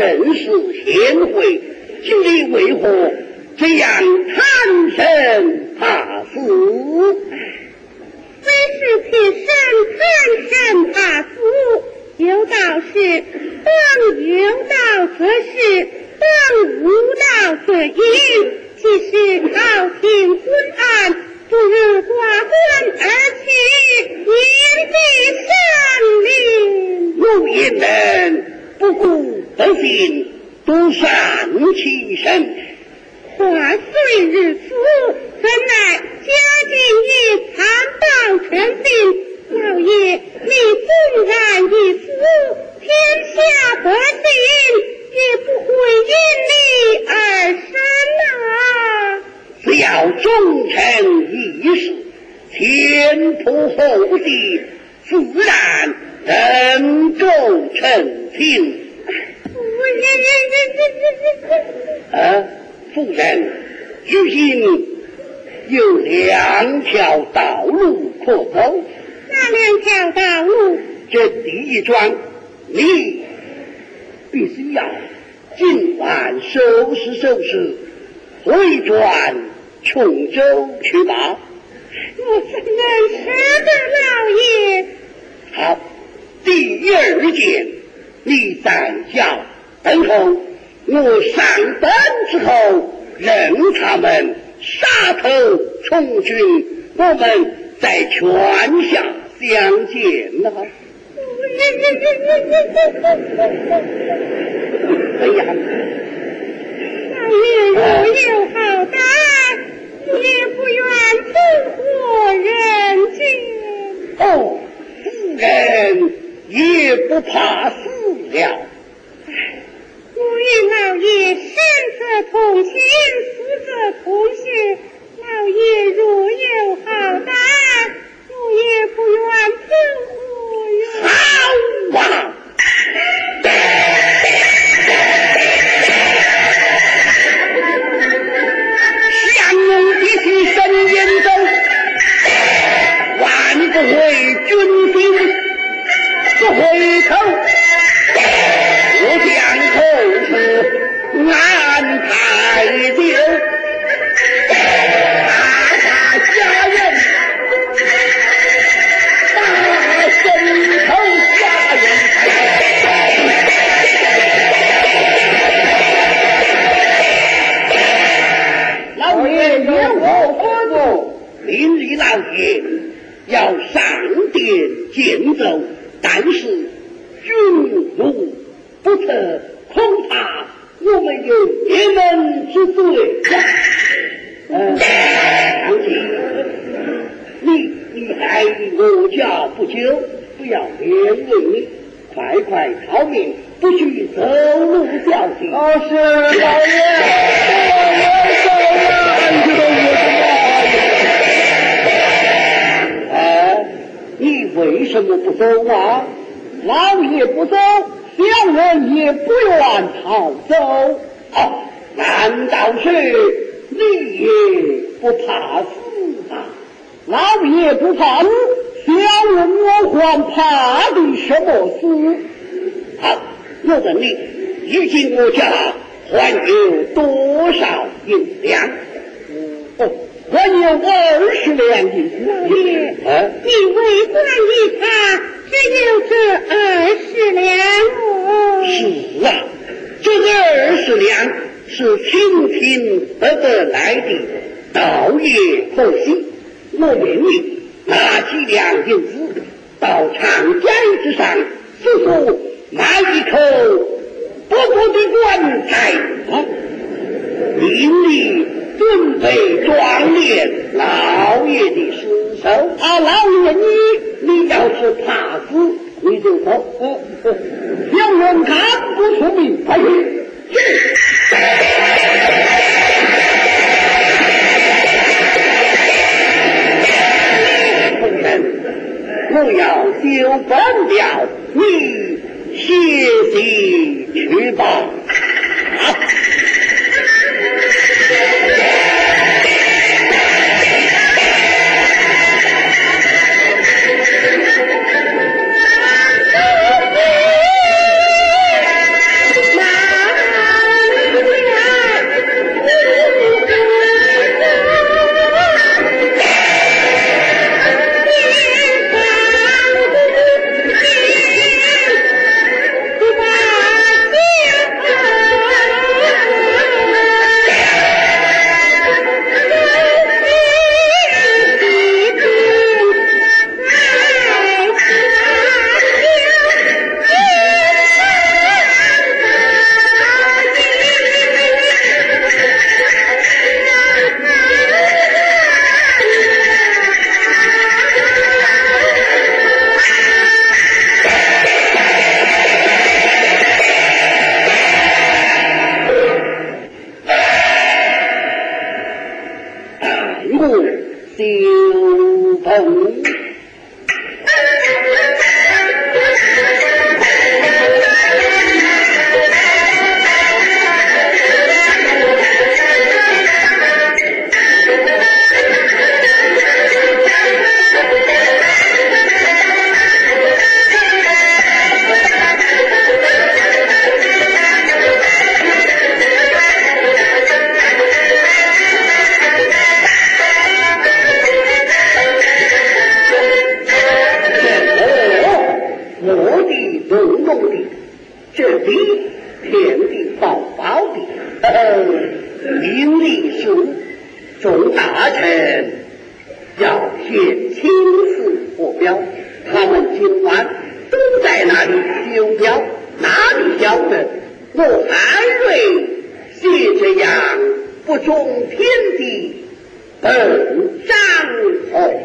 甚是贤惠，今日为何这样贪生怕死？ 非是妾身贪生怕死，有道是当有道则是，当无道则隐。其实朝廷昏暗，不如寡官而去，免地生灵。 陆言人不顾德行，独善其身。 话虽如此，怎奈家境已残暴成病。老爷，你纵然一死，天下百姓也不会因你而生啊！ 只要忠臣义士，前仆后继，自然能够成亲。啊，夫人，如今有两条道路可走。 那两条道路？ 这第一桩，你必须要今晚收拾收拾，回转琼州去吧。 我怎能舍得老爷？ 好，第二件，你在家等候，我上班之后，任他们杀头充军，我们在泉下相见了。哎呀， 老爷若有好歹，也不愿存活人间。 哦，夫人也不怕死了。 我与老爷生则同心，死则同穴。老爷若有好歹，我也不愿存活人。 好啊！相公必须身严重，万不会军心不回头。我将后事安排定，大大家人，大身头家人。老爷有何吩咐？明日老爷要上殿见奏，但是君如不测，恐怕我们有灭门之罪。呃，长妻，你你来我家不久，不要连累你，快快逃命，不许走路掉地。哦，是老爷，我走了，这个哎，你为什么不走啊？老爷不走，小人也不愿逃走。哦，难道是你也不怕死啊？老爷不怕死，小人我还怕的什么死？好，我问你，如今我家还有多少银两？哦，还有二十两银子。 老爷， 啊， 你为官一查，只有这二十两哦。 是啊，这二十两是清贫得得来的，倒也可惜。我愿意拿几两银子到长街之上，叔叔买一口不过的棺材啊，令你准备装殓老爷的尸首。啊，老爷你你要是怕死，你就走。呃呃，小人看不出名，快去。夫人，我要丢本了，你歇息去吧。啊妈头。这里天地宝宝的，名利书众大臣要献青史火标，他们今晚都在那里修标，哪里晓得我安瑞谢这样不中天地本张红。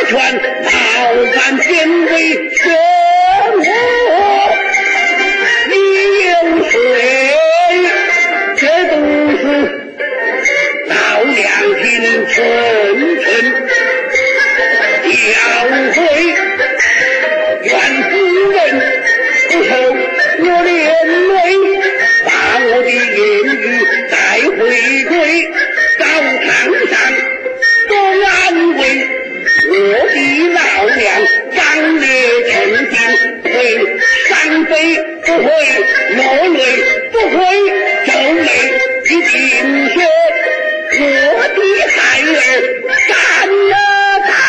权，老犯奸为学我，你有谁？这都是老良心纯纯教诲，愿夫人不受我连累，把我的言语带回归，高堂上多安慰。我的老娘刚烈成精，会伤悲不会落泪，不会皱眉，一定学我的孩儿干了干。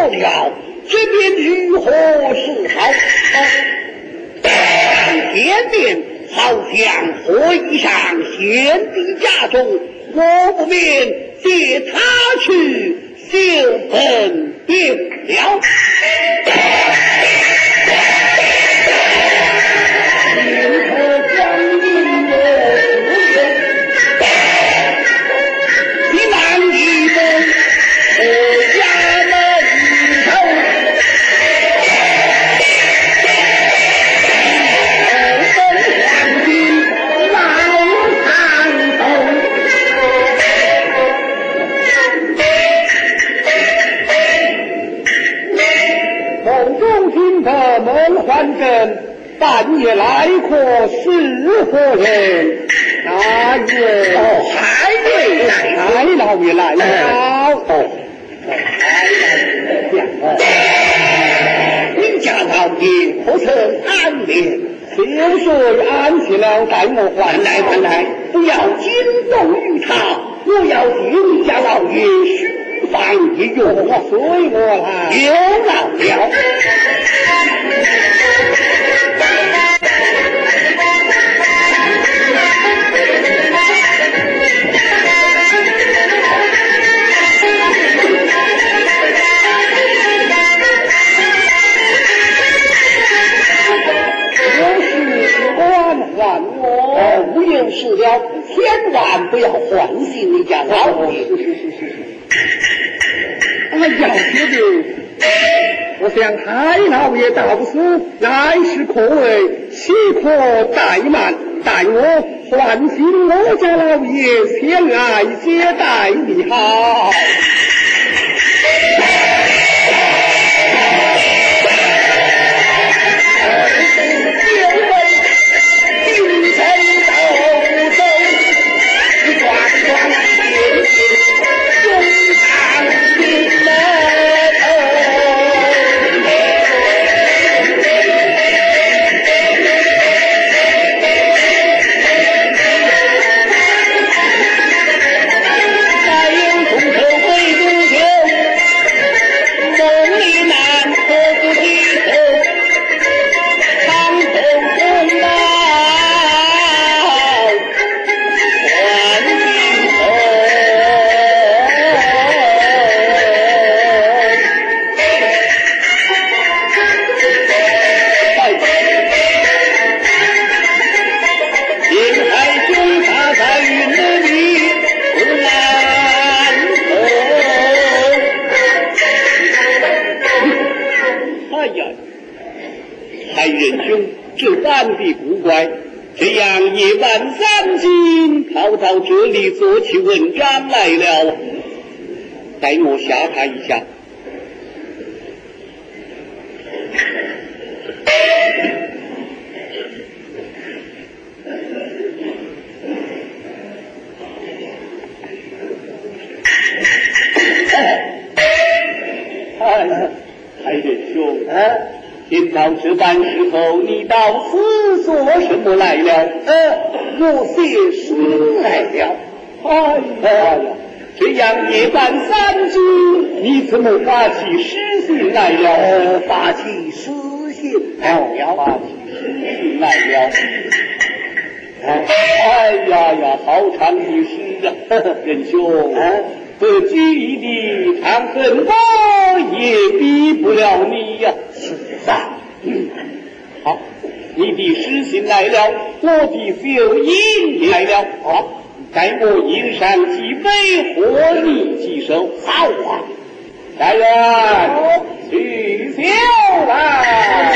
了，这边如何是好？天边好像会上先帝家中，我不免借他去修本定了。反正半夜来客是何人？哪位？哦，海瑞来了，海老爷来了。哦，海老爷讲哦，你家老爷可曾安眠？秋水安息了，待我还来还来，不要惊动于他。我要替你家老爷虚放一用，随我来。有劳了。还我无有事了，千万不要唤醒你家老爷。是是是是是。哎呀，爹爹，我想海老爷到时来时可谓岂可怠慢，待我唤醒我家老爷前来接待你好。这样夜半三更跑到这里做起文章来了，待我吓他一下。哎，海仁兄，啊听到这般时候，你到此做什么来了？呃，我写诗来了。哎呀，这样夜半三更，你怎么发起诗信来了？呃，发起诗信来了，发起诗信来了。哎呀呀，好长的诗啊，仁兄。啊这句的长很多，也比不了你呀、啊。是啊，嗯，好，你的诗信来了，我的酒饮来了，好，待我饮上几杯，和你几首。好啊，来人，取酒来。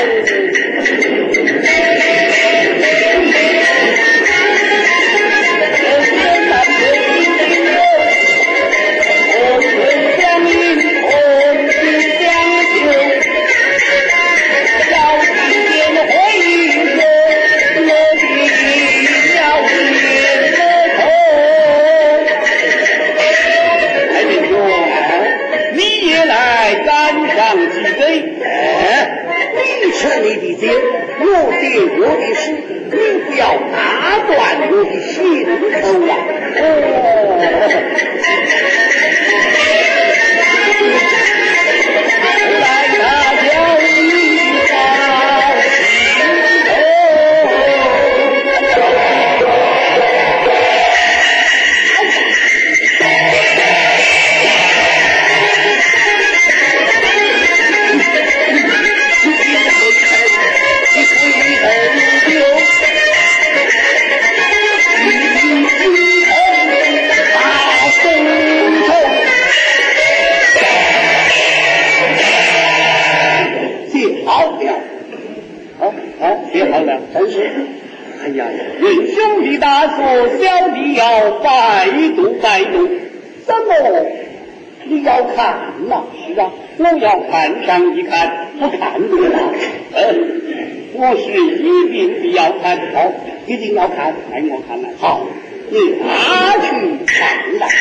哎呀，仁兄的大错，小弟要百度百度。怎么？你要看呐？是啊，我要看上一看，不看不了。嗯，我是一定的要看，好，一定要看，哎，我看来好，你拿去看来。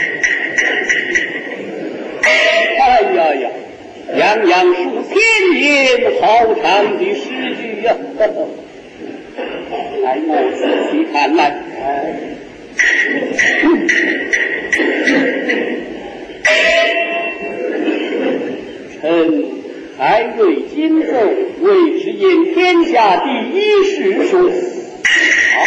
哎呀呀，洋洋数千年，好长的诗句呀！来，我仔细看来。哎臣才瑞金奏，为之言天下第一史书。好，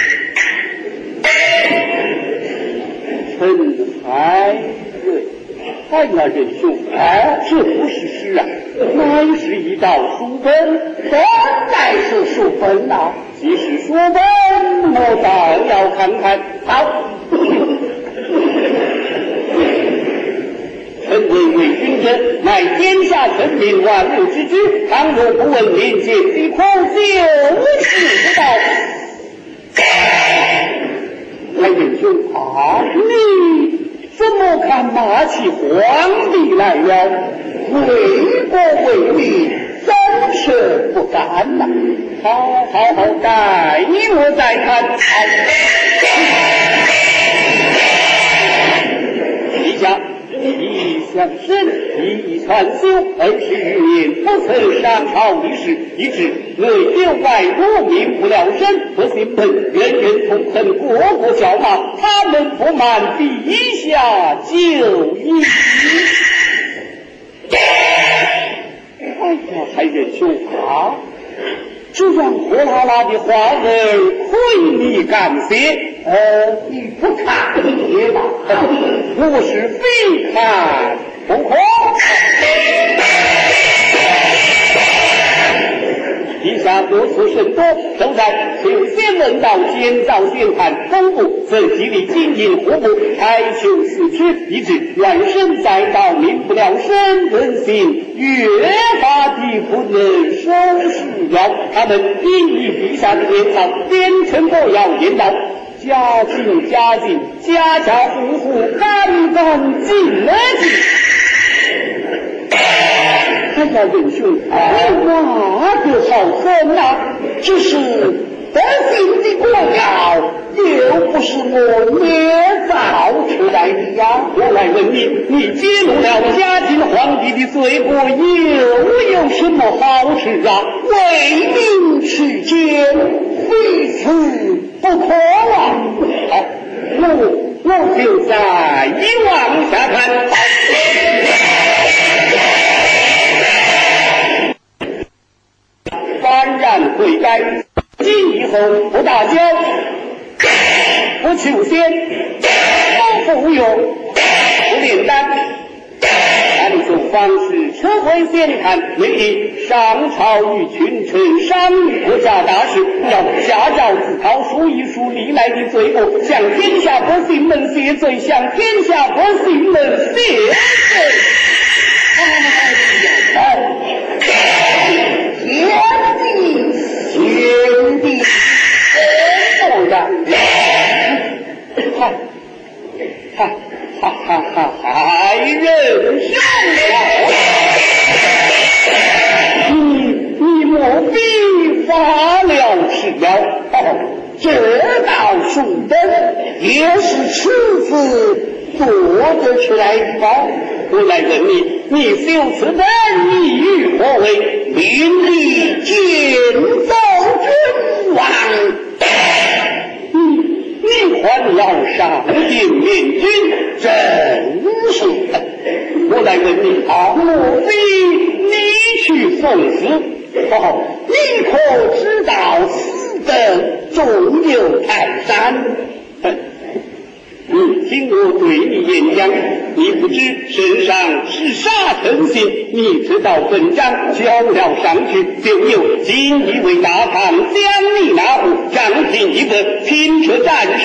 臣才瑞，哎呀，仁兄，哎，这不是诗啊，乃是一道书本，本来是书本呐、啊。既是书本，我倒要看看。好。臣为为君者，乃天下臣民万物之知。倘若不问民间疾苦，就是不道。来，仁兄啊，你怎么看马起皇帝来了？为国为民，怎是不敢呐、啊？好，好，好，待我再看。陛下。一相身，一传修，二十余年不曾上朝的事，以致内忧外辱，民不聊生。百姓们人人痛恨，个个叫骂，他们不满陛下就义。哎呀，还仁兄啊！这样火辣辣的话儿，亏你敢写？呃，你不看也罢，我是非看不可。陛下过错甚多，都在求仙问道，监造玄坛，公布怎极力经营户部，开求四肢，以致怨声载道，民不聊生，人心越发的不能收拾了。他们因以陛下的言草，边城国要言道。家境家境，家家户户干干净了净。哎呀，仁兄，你那个好狠呐！只是百姓的国要，又不是我捏造出来的呀。我来问你，你揭露了嘉靖皇帝的罪过，又有什么好事啊？为民持奸，非此不可啊！好，我我就再往下看。幡然悔改，今以后不大交，不求仙，不服用，不炼丹。按种方式撤回仙坛，为以上朝与群臣商议国家大事，要下诏自讨，数一数历来的罪过，向天下百姓们谢罪，向天下百姓们谢罪。哎呀，天地天地不然，嗨嗨哈哈哈！嗨，仁兄啊，你你莫非发了誓了？哦，这道书本也是赤子做得出来的吧？我来问你，你修此本意欲何为？明帝见奏君王。你还要上殿面君，真是的！我来问你啊，莫非你去送死？哦，你可知道此等重有泰山？你听我对你演讲，你不知身上是啥诚信，你知道本章交了上去，就有锦衣卫大堂将你拿户，掌心一个拼车斩首，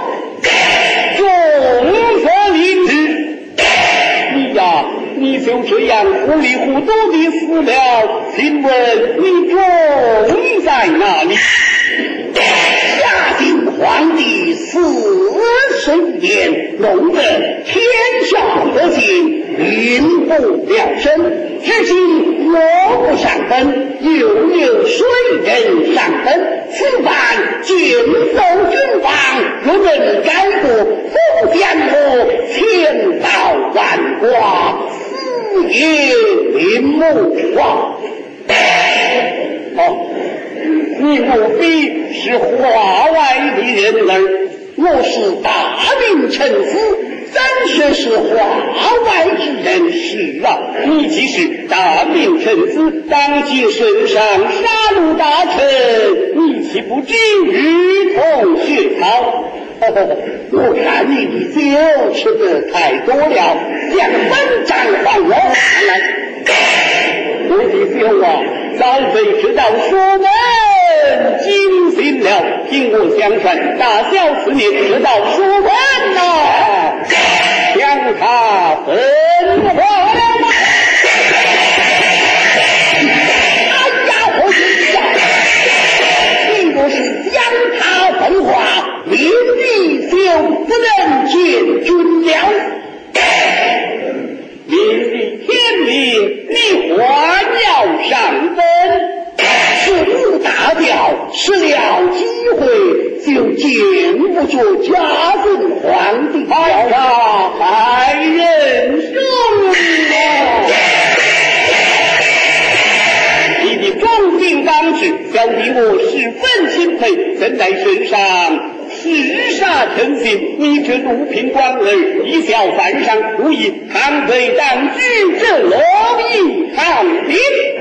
众所立之。你呀，你就这样糊里糊涂的死了，请问你种在哪里？ 不了身。至今我不上奔，又有谁人上奔？此番尽守军法，若人改过，复江河千刀万剐，死也瞑目啊！哦，你无非是华外的人儿，我是大明臣子，怎说是华外之人士啊？你既是大明臣子，当今圣上杀戮大臣，你岂不知与同血草？我看你的酒吃得太多了，将本账还我来。我的酒啊，早被知道书门惊醒了，听我相传，大小四年知道书门呐，将他分化了。哎呀，我的呀！你若是将他分化，明日就不能见君了。明日天明，你还要上奔，是不大掉，失了机会就见不着嘉靖皇帝了。哎呀，害人兄啊！你的忠心刚直，小弟我十分钦佩，怎奈身上嗜杀成性，你这路平官儿，一笑犯上，无疑抗贼当局，这落一场兵。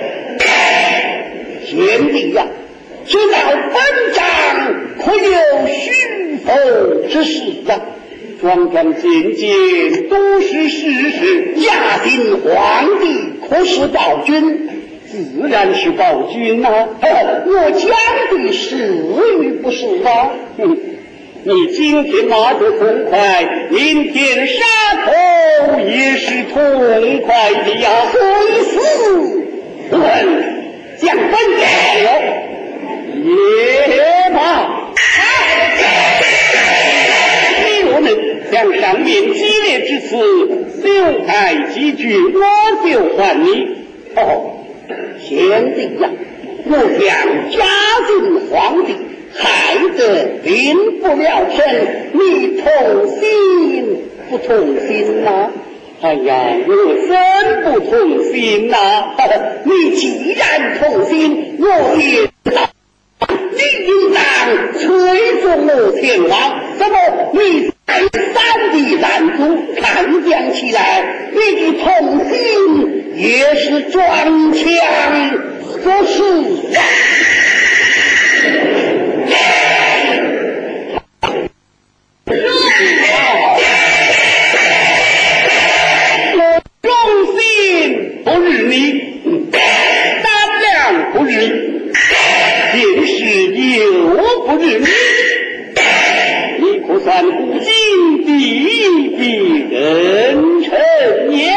贤弟呀，知道本章可有虚否之事啊？桩桩件件都是事实，嘉靖皇帝可是暴君？自然是暴君呐、啊！我讲的是与不是吗？嗯，你今天骂得痛快，明天杀头也是痛快的呀！虽死问将本了也罢。你若能将上面激烈之词留待几句，我就还你。哦。贤弟呀，我将嘉靖皇帝害得民不聊生，你痛心不痛心呐、啊？哎呀，我怎不痛心呐、啊？你既然痛心，我也你应当催促我前往。怎么你再三的拦阻，看讲起来，你的痛心也是装腔作势啊！我忠心不日你，胆量不日你，见识又不日你，你可算古今第一的人臣也。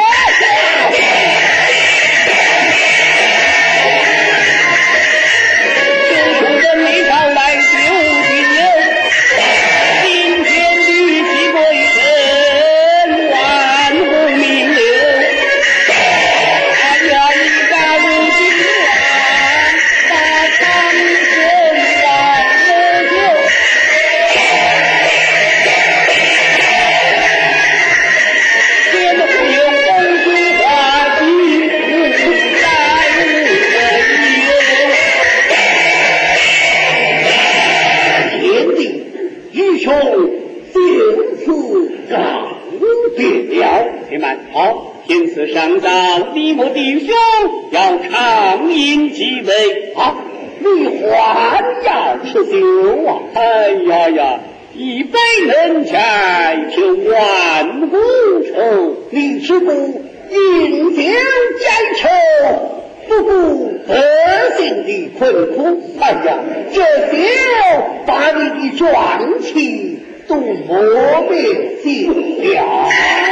上到你我弟兄要畅饮几杯啊！你还要吃酒啊？哎呀呀，一杯能柴就万古愁，你只顾饮酒解愁，不顾百姓的困苦。哎呀，这酒把你的壮气都磨灭尽了。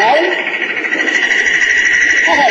哎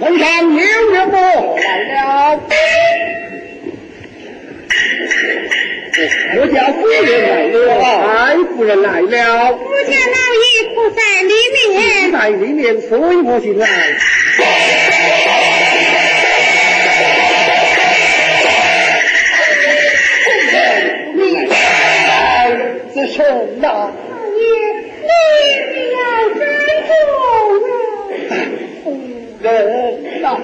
门上有人不来了？我家夫人来了，哎，夫人来了。 我家老爷不在里面， 在里面，所以我进来。你来自什么？ 老爷，你要珍重啊！ 夫人呐！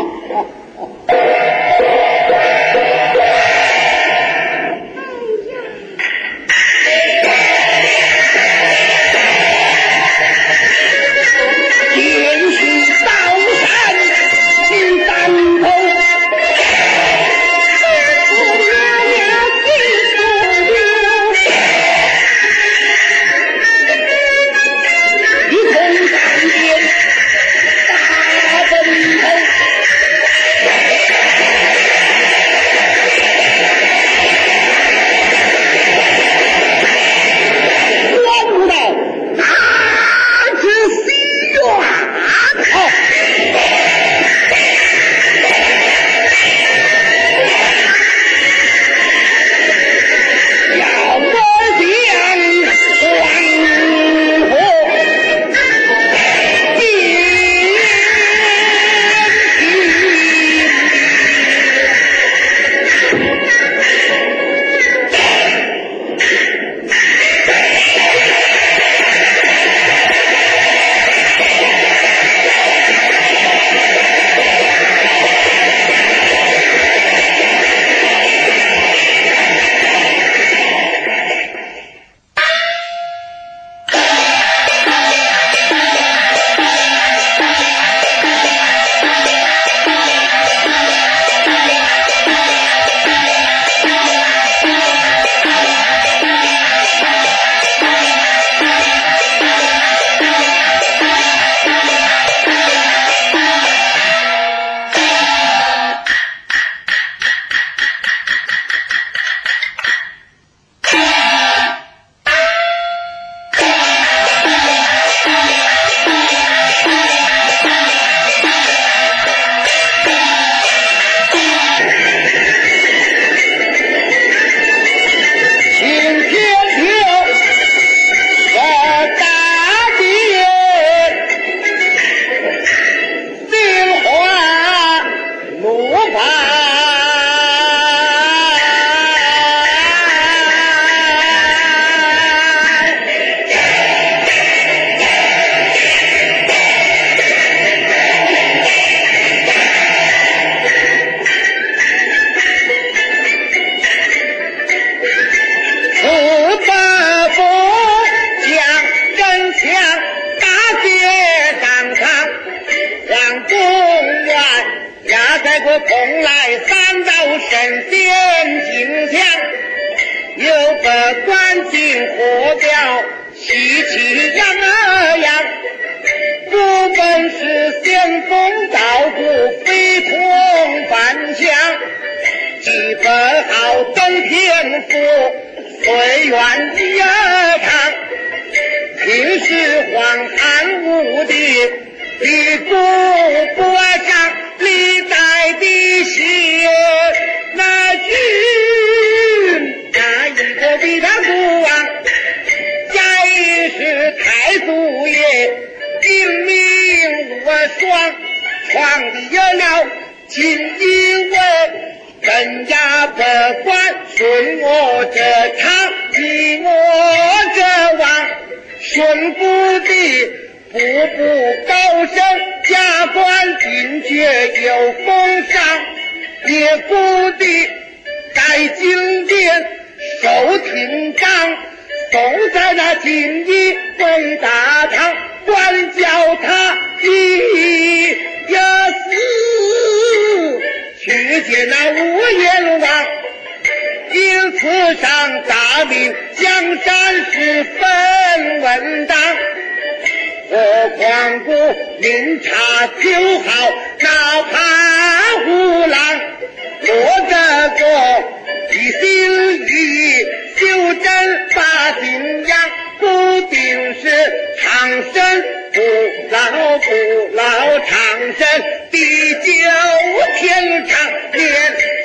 蓬莱三道神仙景象，有个关进火表，喜气洋儿洋。不本是仙风道骨，非同凡响。几分好登天赋，虽远一儿长。平时荒寒无地，地主国上。历代的是那君，那一个比他不忘，假一是太祖爷，英明无双，创立了锦衣卫，镇压百官，顺我这场，逆我这王，顺不的步步高升，加官进爵有封赏，也不的在京殿受廷章，送在那锦衣卫大堂，官叫他一呀死，去见那无阎王。因此上大明江山是分文当。我光顾明察秋毫，哪怕虎狼，我这个一心一意修真把信仰，不定是长生不老不老长生的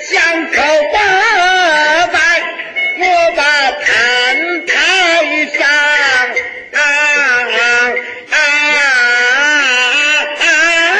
巷口八百，我把摊台上啊啊啊啊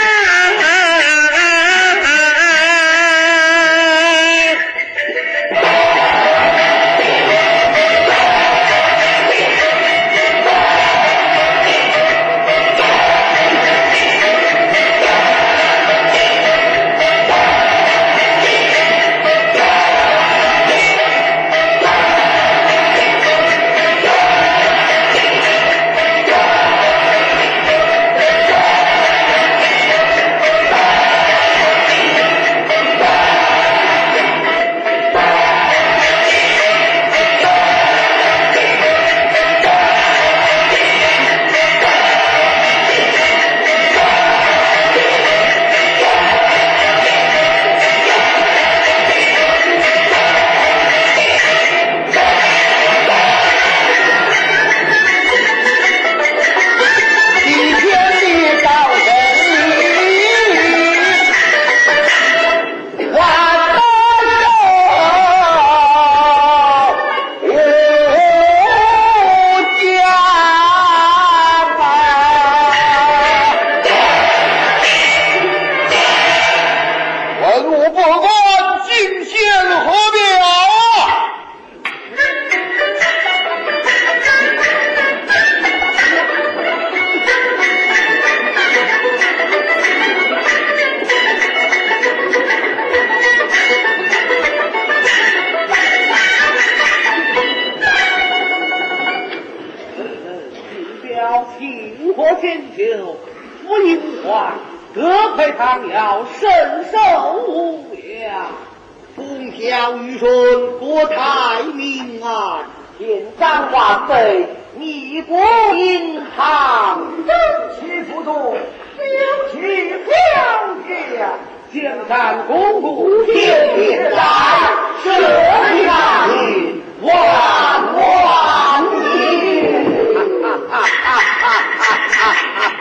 要身受无恙，风调雨顺，国泰民安，天长万岁，逆国银行，争气不动，六气飘飘，江山巩固，天天在，社稷大义，万万年！哈哈哈哈哈哈哈！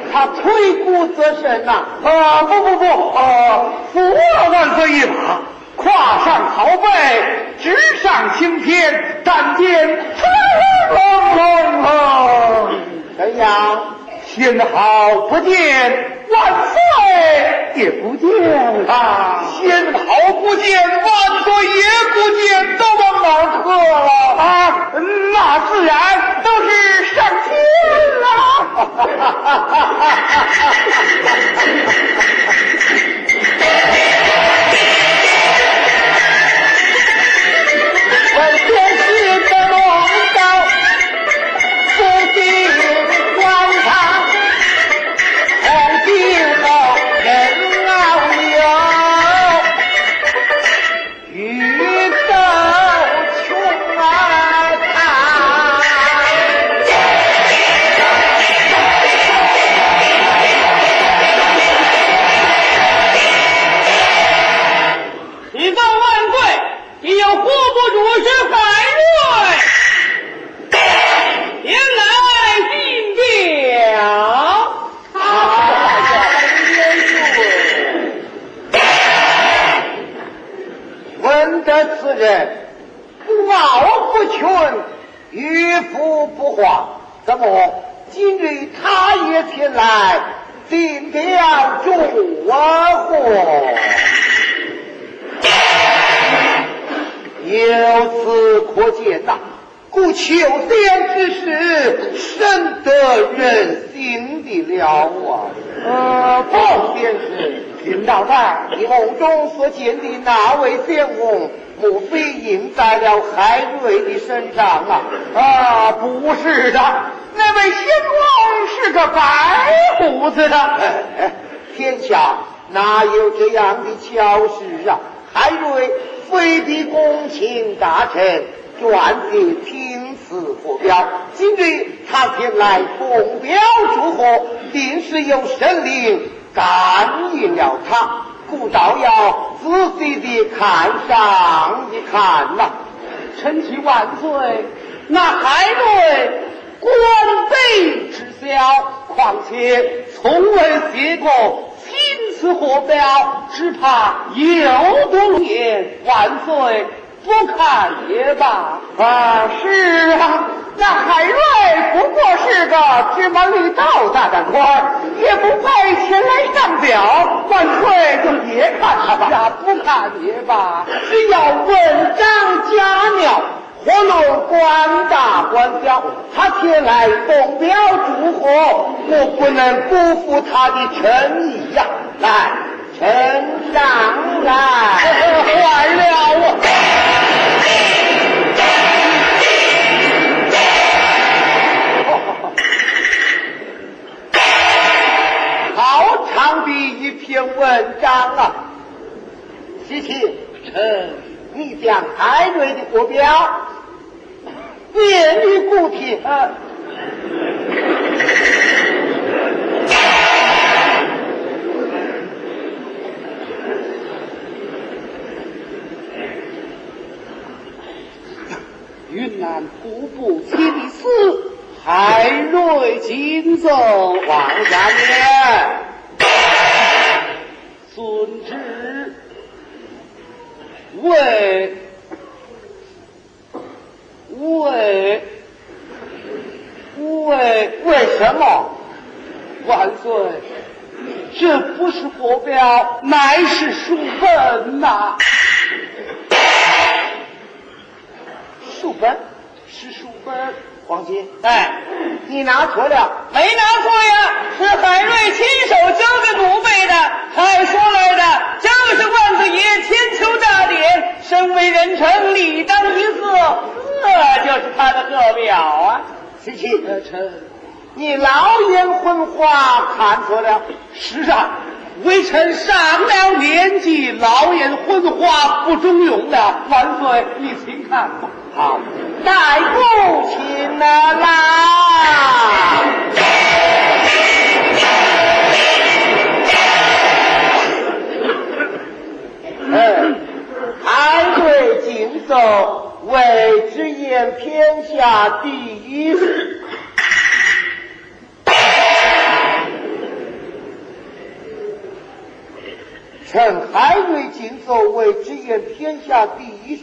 他推骨责身呐！ 啊，不不不，呃，扶了万岁一马，跨上草背，直上青天，但见苍龙龙。 怎样？ 幸好不见万岁，也不见啊！ 幸好不见万岁，也不见，都往哪儿去了啊？那自然都是上天了。 本天是的龙刀，不进荒唐，从今后人傲流，宇宙穷啊他。 启奏万岁，已有户部主事海瑞前来进表。 闻得此人不傲不群，迂腐不化，怎么今日他也前来进表祝贺？由此可见呐、啊，故求仙之事，深得人心的了啊！呃，凤仙是听到的，你梦中所见的那位仙翁，莫非印在了海瑞的身上啊？ 啊，不是的，那位仙翁是个白胡子的。 哎哎，天下哪有这样的巧事啊？海瑞非比公卿大臣，撰写听此佛表。今日他前来奉表祝贺，定是有神灵感应了他，故倒要仔细地看上一看呐、啊。 臣启万岁，那海瑞官卑知晓，况且从未写过亲此火表，只怕有多言，万岁不看也罢。啊，是啊，那海瑞不过是个芝麻绿豆大胆官，也不配前来上表，万岁就别看他吧。呀，不看也罢，只要文章佳妙，活路官大官小，他前来奉表祝贺，我不能辜负他的诚意呀、啊。来，呈上来，坏了啊！好长的一篇文章啊！西岐，臣你将海瑞的国表念于故听。呃云南户部七里司海瑞金奏往下面，遵旨为为为为什么？万岁，这不是佛表，乃是书本呐、啊！书本是书本，皇姐，哎，你拿错了。没拿错呀，是海瑞亲手交给奴婢的，还说来的，正是万岁爷千秋大典，身为人臣，理当一色，这就是他的个表啊。西岐，臣，你老眼昏花，看错了。是啊，微臣上了年纪，老眼昏花，不中用了。万岁，你请看吧。好，带父亲啊来。嗯，海瑞金奏为之言天下第一。 臣海瑞进奏为直言天下第一。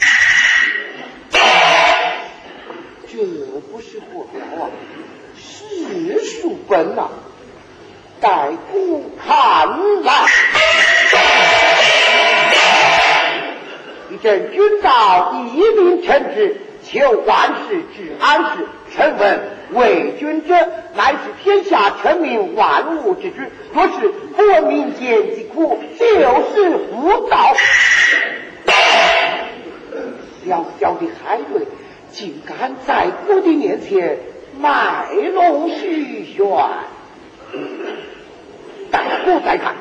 这不是过表啊，是书本啊，待公看来。一阵君道一名臣职，求万事治安事。臣问为君者，乃是天下臣民万物之君，若是国民间疾苦，就是辅导。小小的海瑞，竟敢在国的面前卖弄虚玄，待国再看。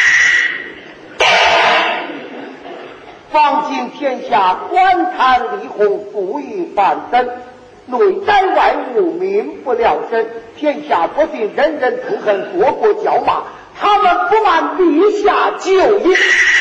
方今天下官贪利哄，富裕繁增，内灾外物，民不聊生，天下百姓人人憎恨，个个叫骂，他们不按陛下就义。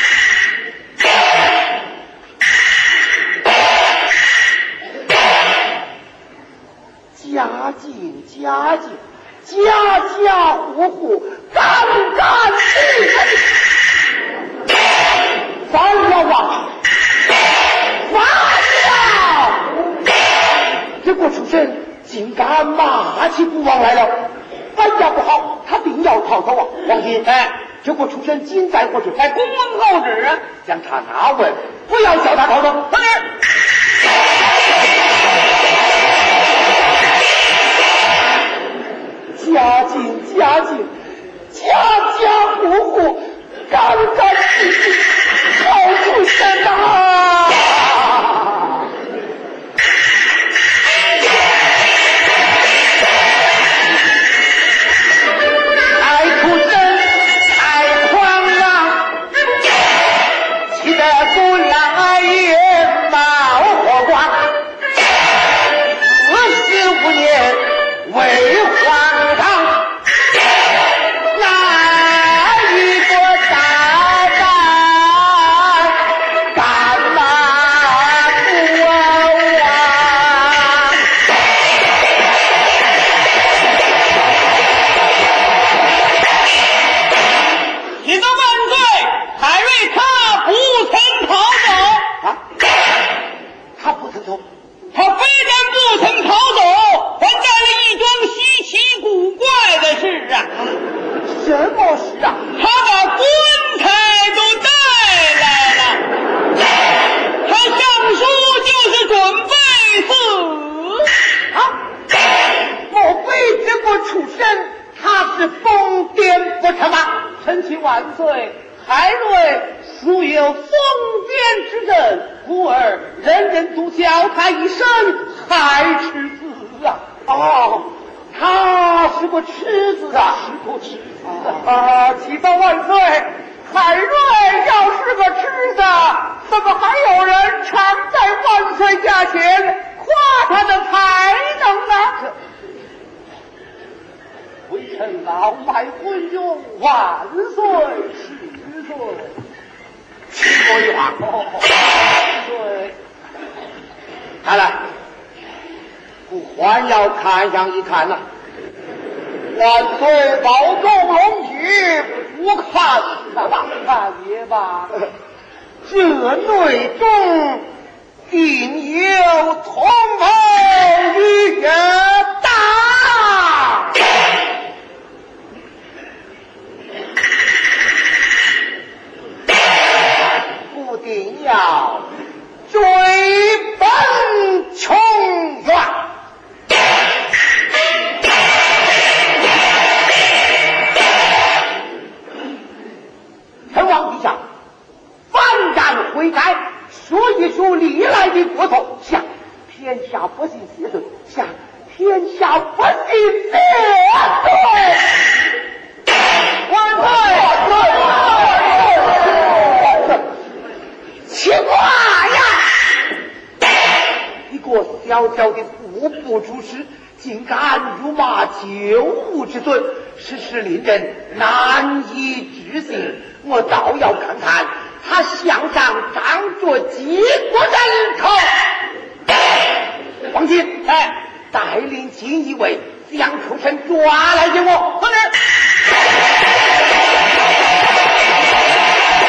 家境家境，家家户户干干净净。完了啊！完了！这个畜生竟敢骂起国王来了！哎呀，不好，他定要逃走啊！王爷，哎，这个畜生今在何处？在宫门后日啊！将他拿问，不要叫他逃走。快点！家境家境，家家户户干干净净，好畜生啊！太畜生，太狂妄，气得不来也冒火光。四十五年为皇上。什么事啊？ 他把棺材都带来了，他上书就是准备死啊！莫非这个畜生他是疯癫不成吗？ 臣卿万岁，海瑞素有疯癫之症，故而人人都叫他一声海痴子啊！ 哦，他是个痴子啊！ 是个痴子。 啊！启奏万岁，海瑞要是个痴子，怎么还有人常在万岁驾前夸他的才能呢？ 微臣老迈昏庸，万岁十岁。 听我一话， 对， 看来不还要看上一看了。万岁保重龙体，不看那吧， 看也罢。 这内中定有同谋与大，不定要追本穷源。臣王陛下，幡然悔改，说一说历来的过错，向天下百姓谢罪，向天下百姓谢罪。万岁！万岁！奇怪呀！一个小小的户部主事，竟敢辱骂九五之尊，实是令人难以置信。我倒要看看他向上张着几个人头。王金，哎，带领锦衣卫将畜生抓来给我，快点！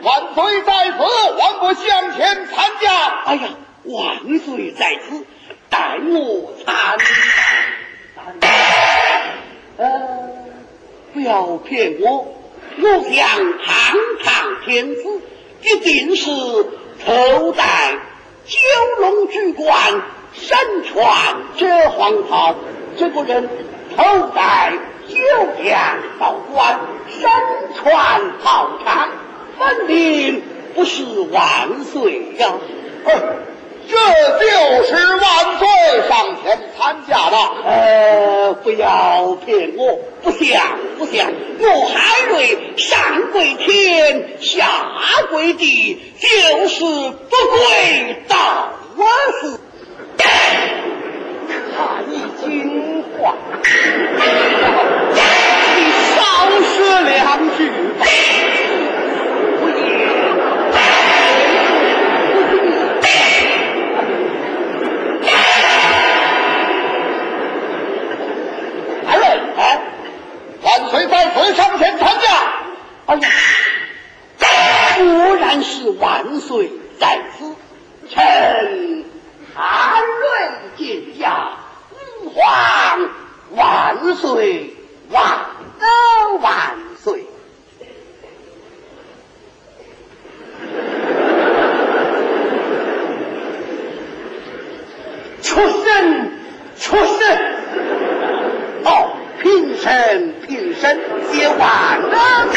万岁在此，万不向前参加。 哎呀，万岁在此，待我参。呃，不要骗我，我想堂堂天子，一定是头戴九龙举冠，身穿这黄袍。这个人头戴九阳宝冠，身穿袍裳，分明不是万岁呀！ 这就是万岁上前参加的。 呃，不要骗我，不像不像，我海瑞上跪天，下跪地，就是不跪到死。 他已经话，你少说两句吧。 不也。 海瑞，哎，万岁在此，上前参加。 哎呀，果然是万岁在此，臣海瑞见驾，吾皇万岁万恩万岁。 出身，出身。 哦，平身平身，谢万恩。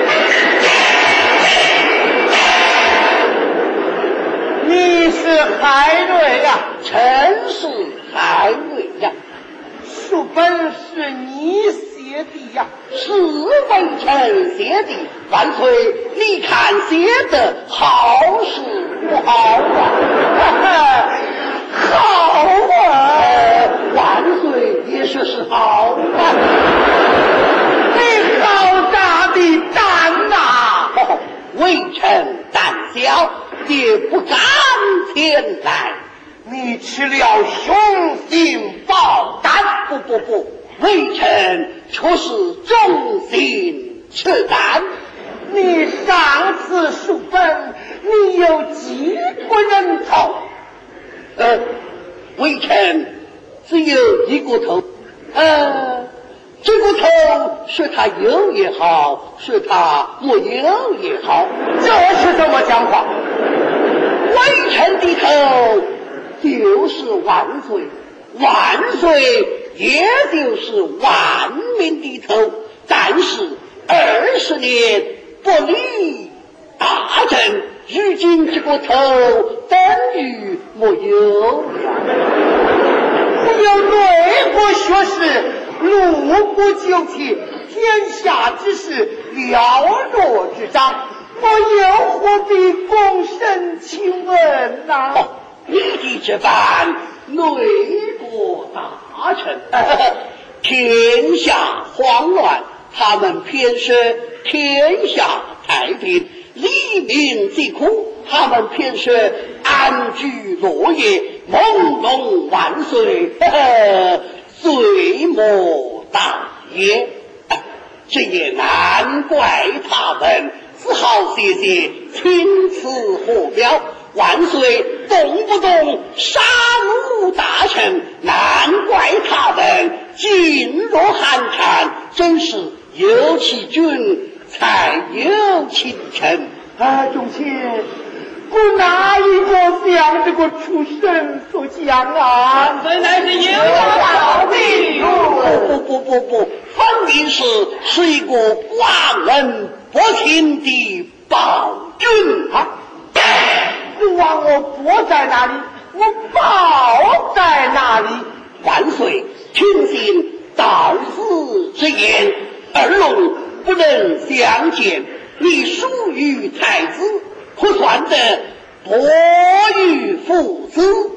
你是海瑞呀、啊， 臣是海瑞呀， 书本是你写的呀， 是微臣写的。万岁，你看写的好是不好啊？ 好啊！ 万岁也说是好啊。 你好大的胆呐、啊！ 哦，微臣胆小，也不敢前来。 你吃了雄心豹胆！ 不不不，微臣却是忠心吃胆。 你上次书本，你有几个人头？ 呃，微臣只有一个头。呃，这个头说他有也好，说他没有也好， 这是怎么讲话？ 微臣的头就是万岁，万岁也就是万民的头。但是二十年不理大臣，如今这个头等于没有了。 只有内国学士路不救体，天下之事了若指掌，我又何必躬身请问呐、啊？ 哦，你的这般内国大臣，天下慌乱，他们偏说天下太平；黎民疾苦，他们偏说安居乐业。朦胧万岁，呵呵，罪莫大焉。这也难怪他们，只好写些青词火标。万岁动不动杀戮大臣，难怪他们噤若寒蝉。真是有其君才有其臣啊，众卿，我哪一个像这个出身所讲啊？ 本来是有道理。 不不不不不，分明是是一个寡人不亲的暴君啊！ 你望我国在哪里，我报在哪里？ 万岁，听信道士之言，二龙不能相见，你属于太子，可算得伯于父子。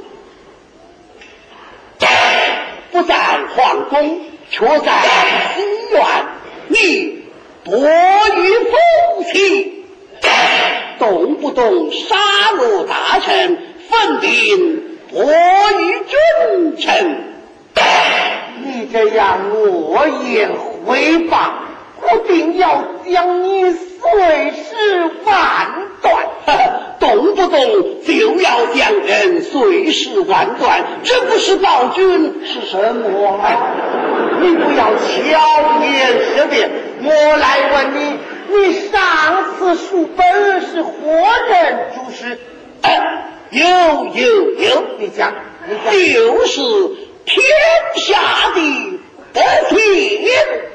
不在皇宫，却在西院，你伯于父亲，动不动杀戮大臣，分明伯于君臣。 你这样恶言毁谤，毁定要将你碎尸万段。 动不动就要将人碎尸万段，这不是暴君是什么？ 你不要巧言舌辩，我来问你，你上次书本是何人主持？ 哎，有有有， 你讲，你讲， 就是天下的德行，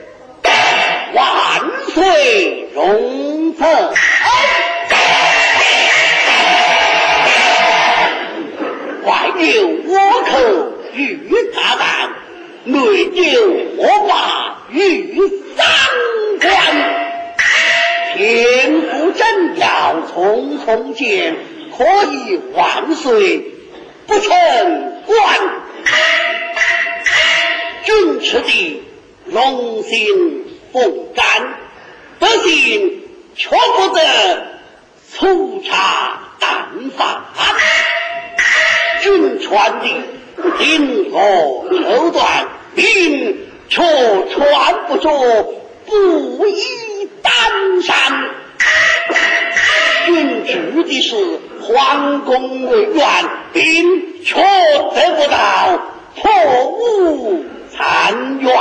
万岁荣赐。外有倭寇与大胆，内有我爸与三关。天父真要匆匆见，可以万岁不成官。君吃的龙心凤肝，德行却不得粗茶淡饭。君传的因我手段，兵却传不着不依丹山。君指的是皇宫为院，兵却得不到破屋残垣。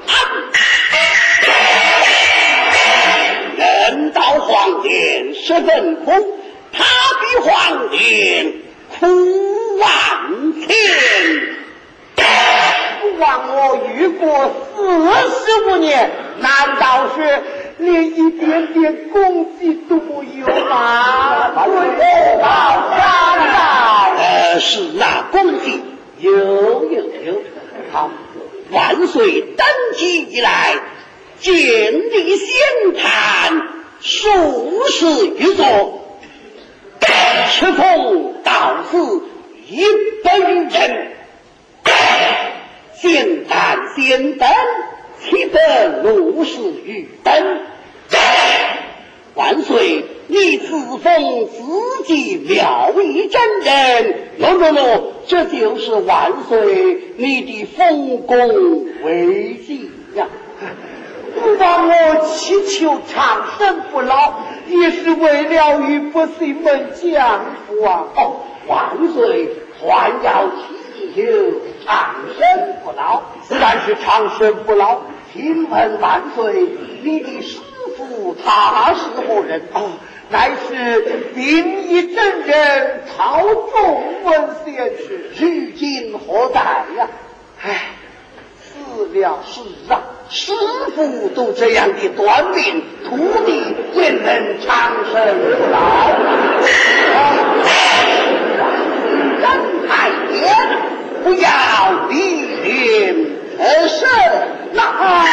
人到皇殿十分苦，他比皇殿苦万天。 不枉我遇过四十五年，难道是连一点点功绩都没有吗？对到山上， 呃，是那功绩有有有。好，万岁登基以来，建立仙坛数十余座，敕封道士一百余人，仙坛仙灯岂得六十余灯。万岁，你自封自己妙义真人，喏喏喏，这就是万岁你的丰功伟绩呀！ 不枉我祈求长生不老，也是为了与百姓们降福啊！ 哦，万岁还要祈求长生不老， 自然是长生不老。 请问万岁，你的师父他是何人？ 哦，乃是兵役真人曹仲文先生， 如今何在呀？ 唉，死了。 是啊，师父都这样的短命，徒弟怎能长生不老？真太监，不要离脸而生那。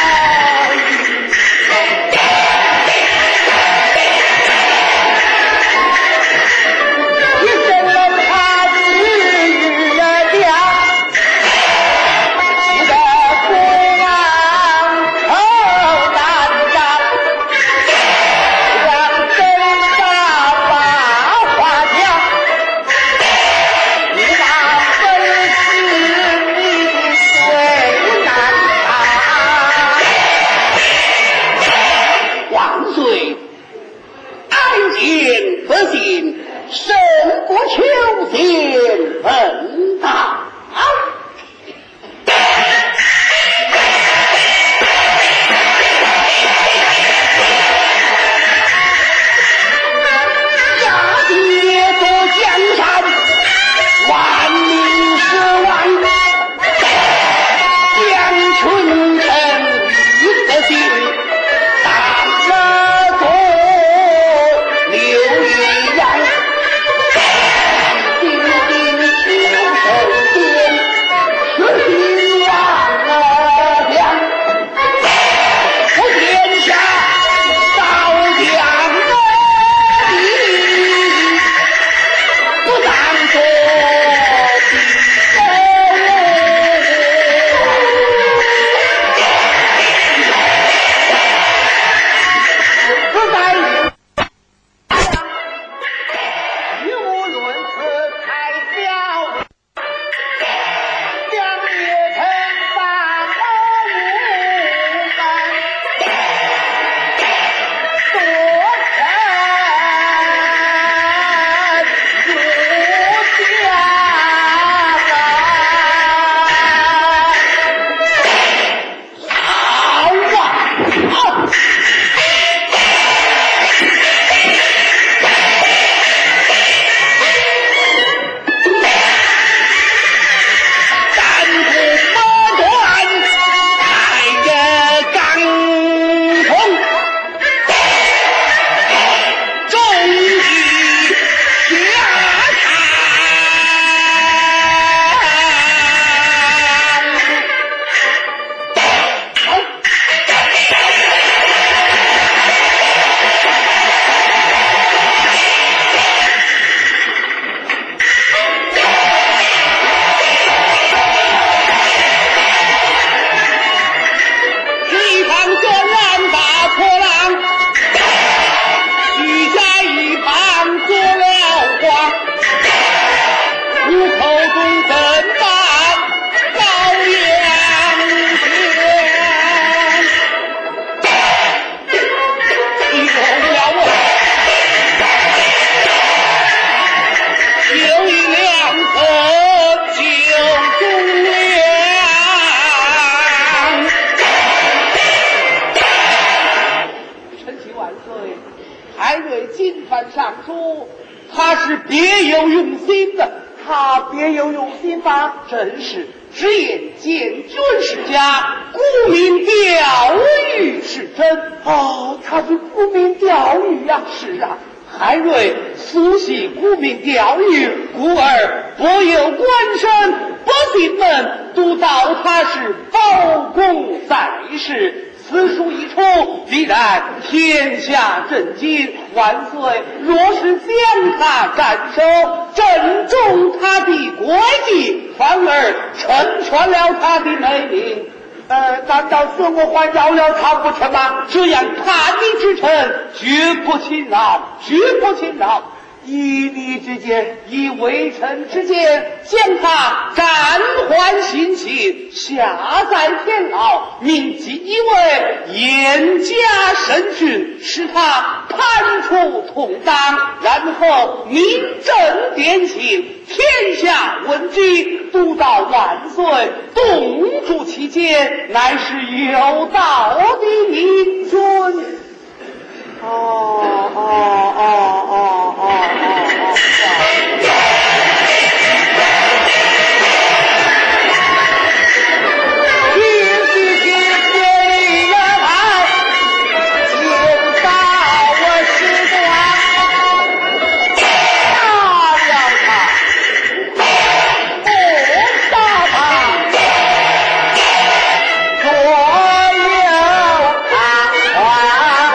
万岁！海瑞进犯上书，他是别有用心的。他别有用心吗？真是只言见君是假，沽名钓誉是真。哦，他是沽名钓誉呀、啊！是啊，海瑞素系沽名钓誉，故而博有官身，百姓们都道他是包公在世。此书一出，必然天下震惊。万岁若是将他斩首，正中他的国计，反而成全了他的美名。呃，难道自我还饶了他不成吗？这样叛逆之臣，绝不轻饶，绝不轻饶。以你之见，以微臣之见，将他暂缓刑期，下在天牢，命其一位严加审讯，使他判处同当，然后明正典刑，天下闻之，都道万岁，冻住其间，乃是有道的明君。哦哦哦哦哦哦！天地间谁人爱？见到我时光，杀了他，不杀他，若有他。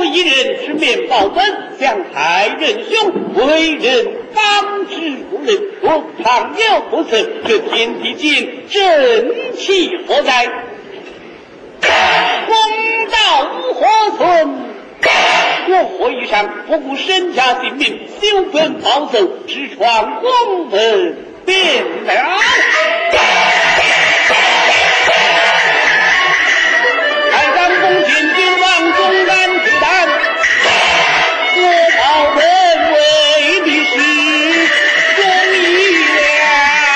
一人是面包本，向太仁兄为人刚直不仁，若倘有不慎，这天地间正气何在？公道何存？我会议上不顾身家性命，修本保守，直闯宫门便了。太上恭请君王纵然之胆，我保本为历史忠义良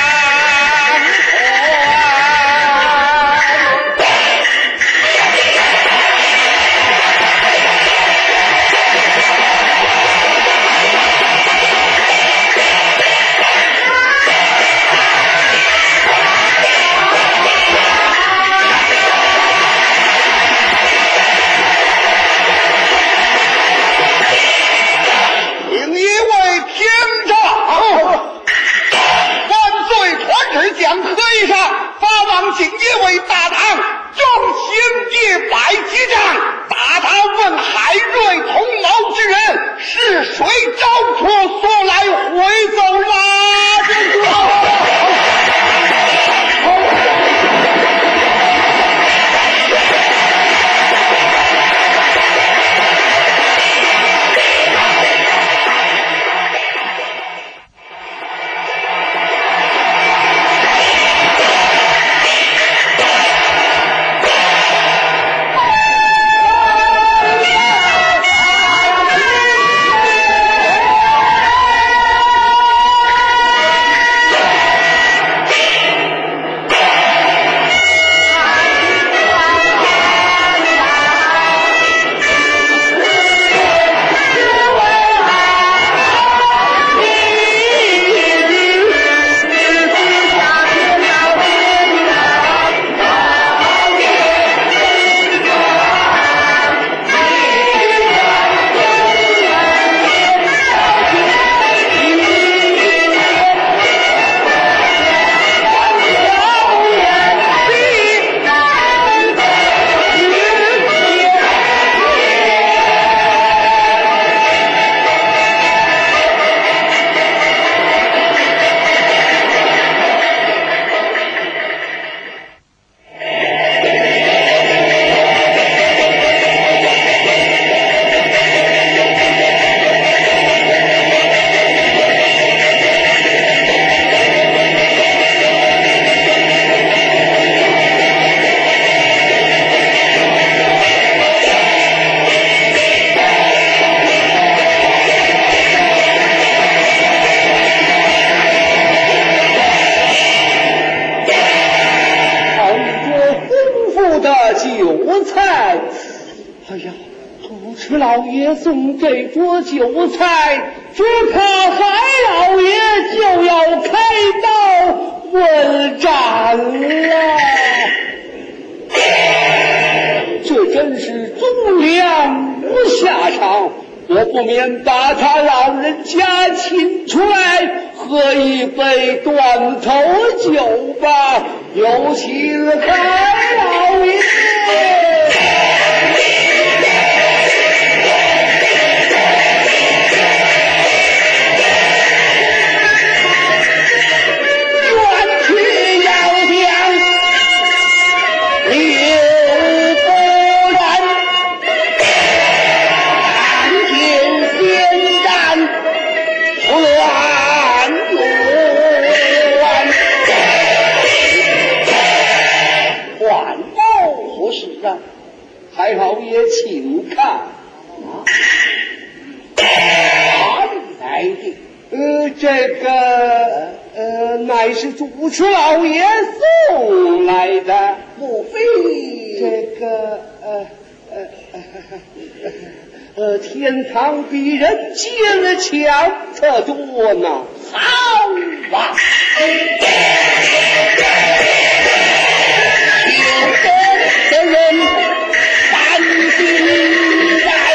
今夜为大唐众星夜拜击掌，大唐问海瑞同谋之人是谁招出所来回走拉人主？ 送这桌酒菜，只怕海老爷就要开刀问斩了。这真是忠良不下场，我不免把他老人家请出来，喝一杯断头酒吧，有请海老爷。海老爷请看，哪里来的？呃，这个呃，乃是主持老爷送来的。莫非这个呃呃呃呃，天堂比人间强得多呢。好吧。有的人担心在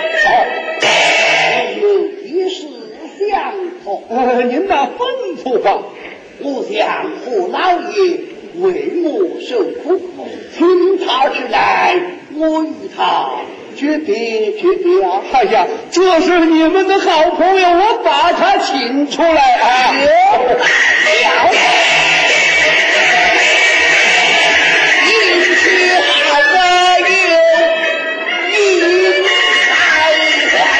哦，有事相托。呃，您那吩咐吧。我想父老爷为母受苦，听他之来，我与他绝对绝对啊！ 哎呀，这是你们的好朋友，我把他请出来啊！ 有了，一起好朋友，一来来。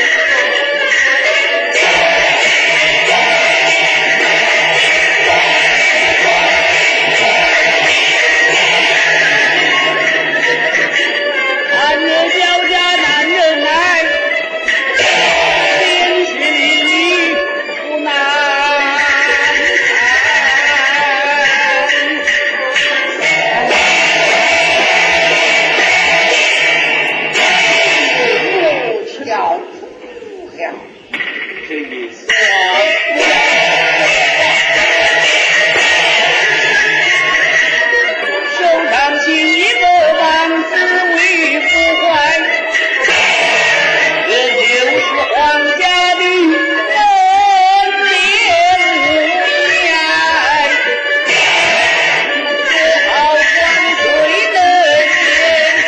俺们小家男人来，天时地利不难看。不吃了，不了，这一算不了。手上起一个王子为不坏，这就是皇家的人间无言，不好光水的人。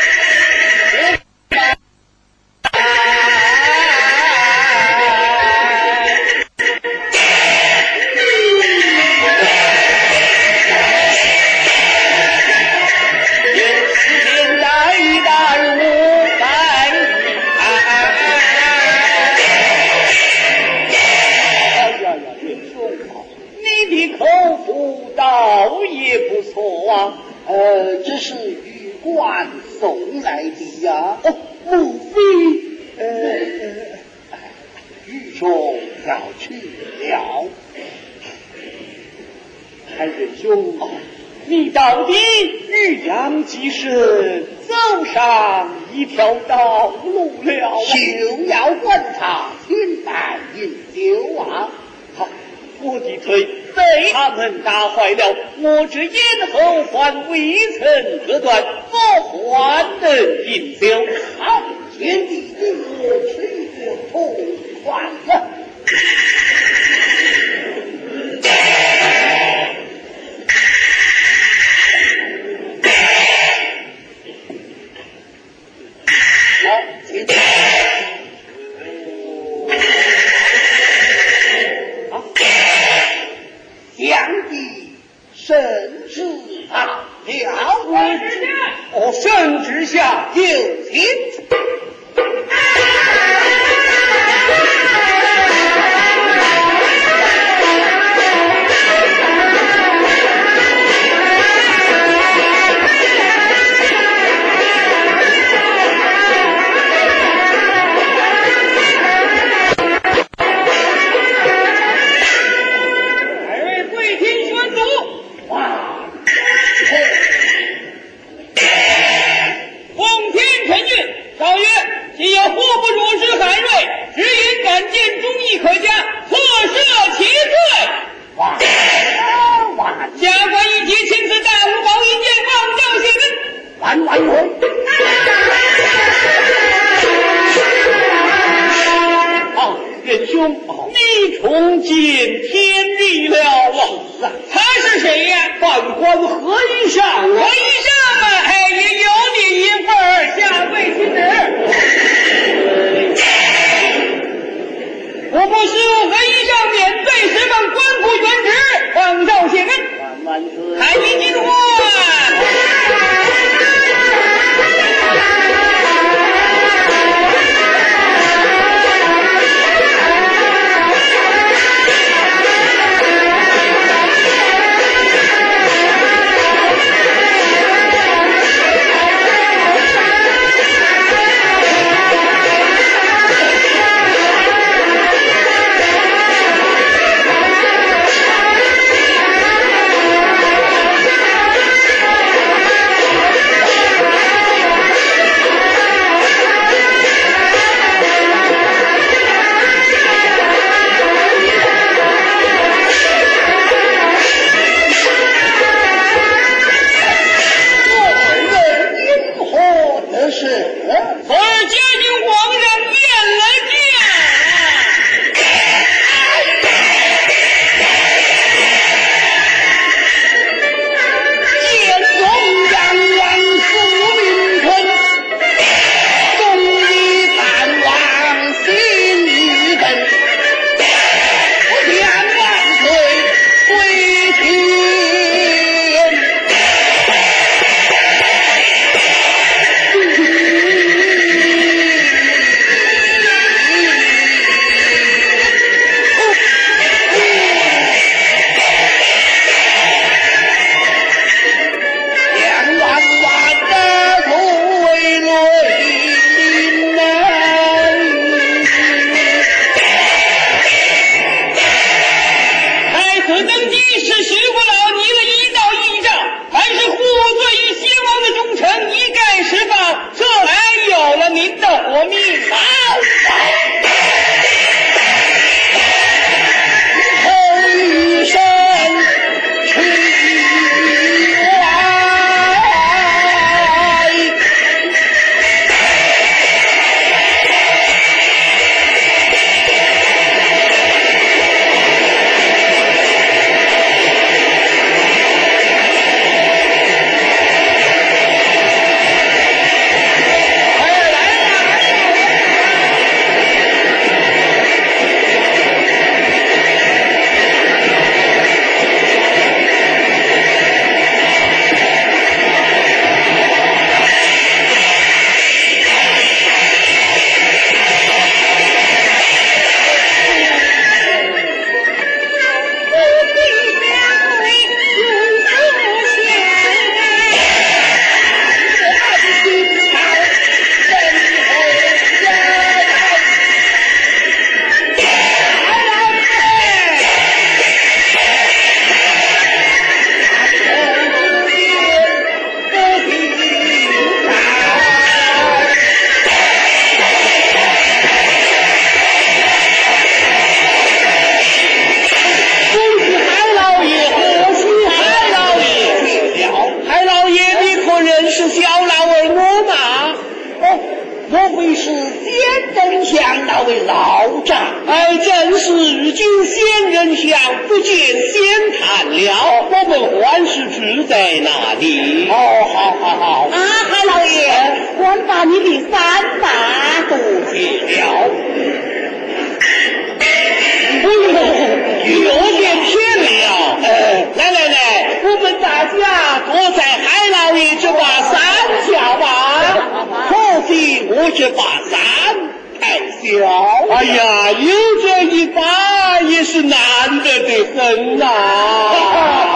倒也不错啊，呃，这是玉冠送来的呀、啊。哦，母妃，呃，呃玉兄要去了。韩仁兄，你到底欲扬即是走上一条道路了，休要观察，天板饮酒啊！好。我的腿被他们打坏了，我这咽喉还未曾割断，我还能饮酒。好，天地的我吃过痛快了。好，请坐。想必圣旨到了，哦，圣旨下有请。 我命啊！吼一声去来。 哎呀，有这一把也是难得的很呐、啊。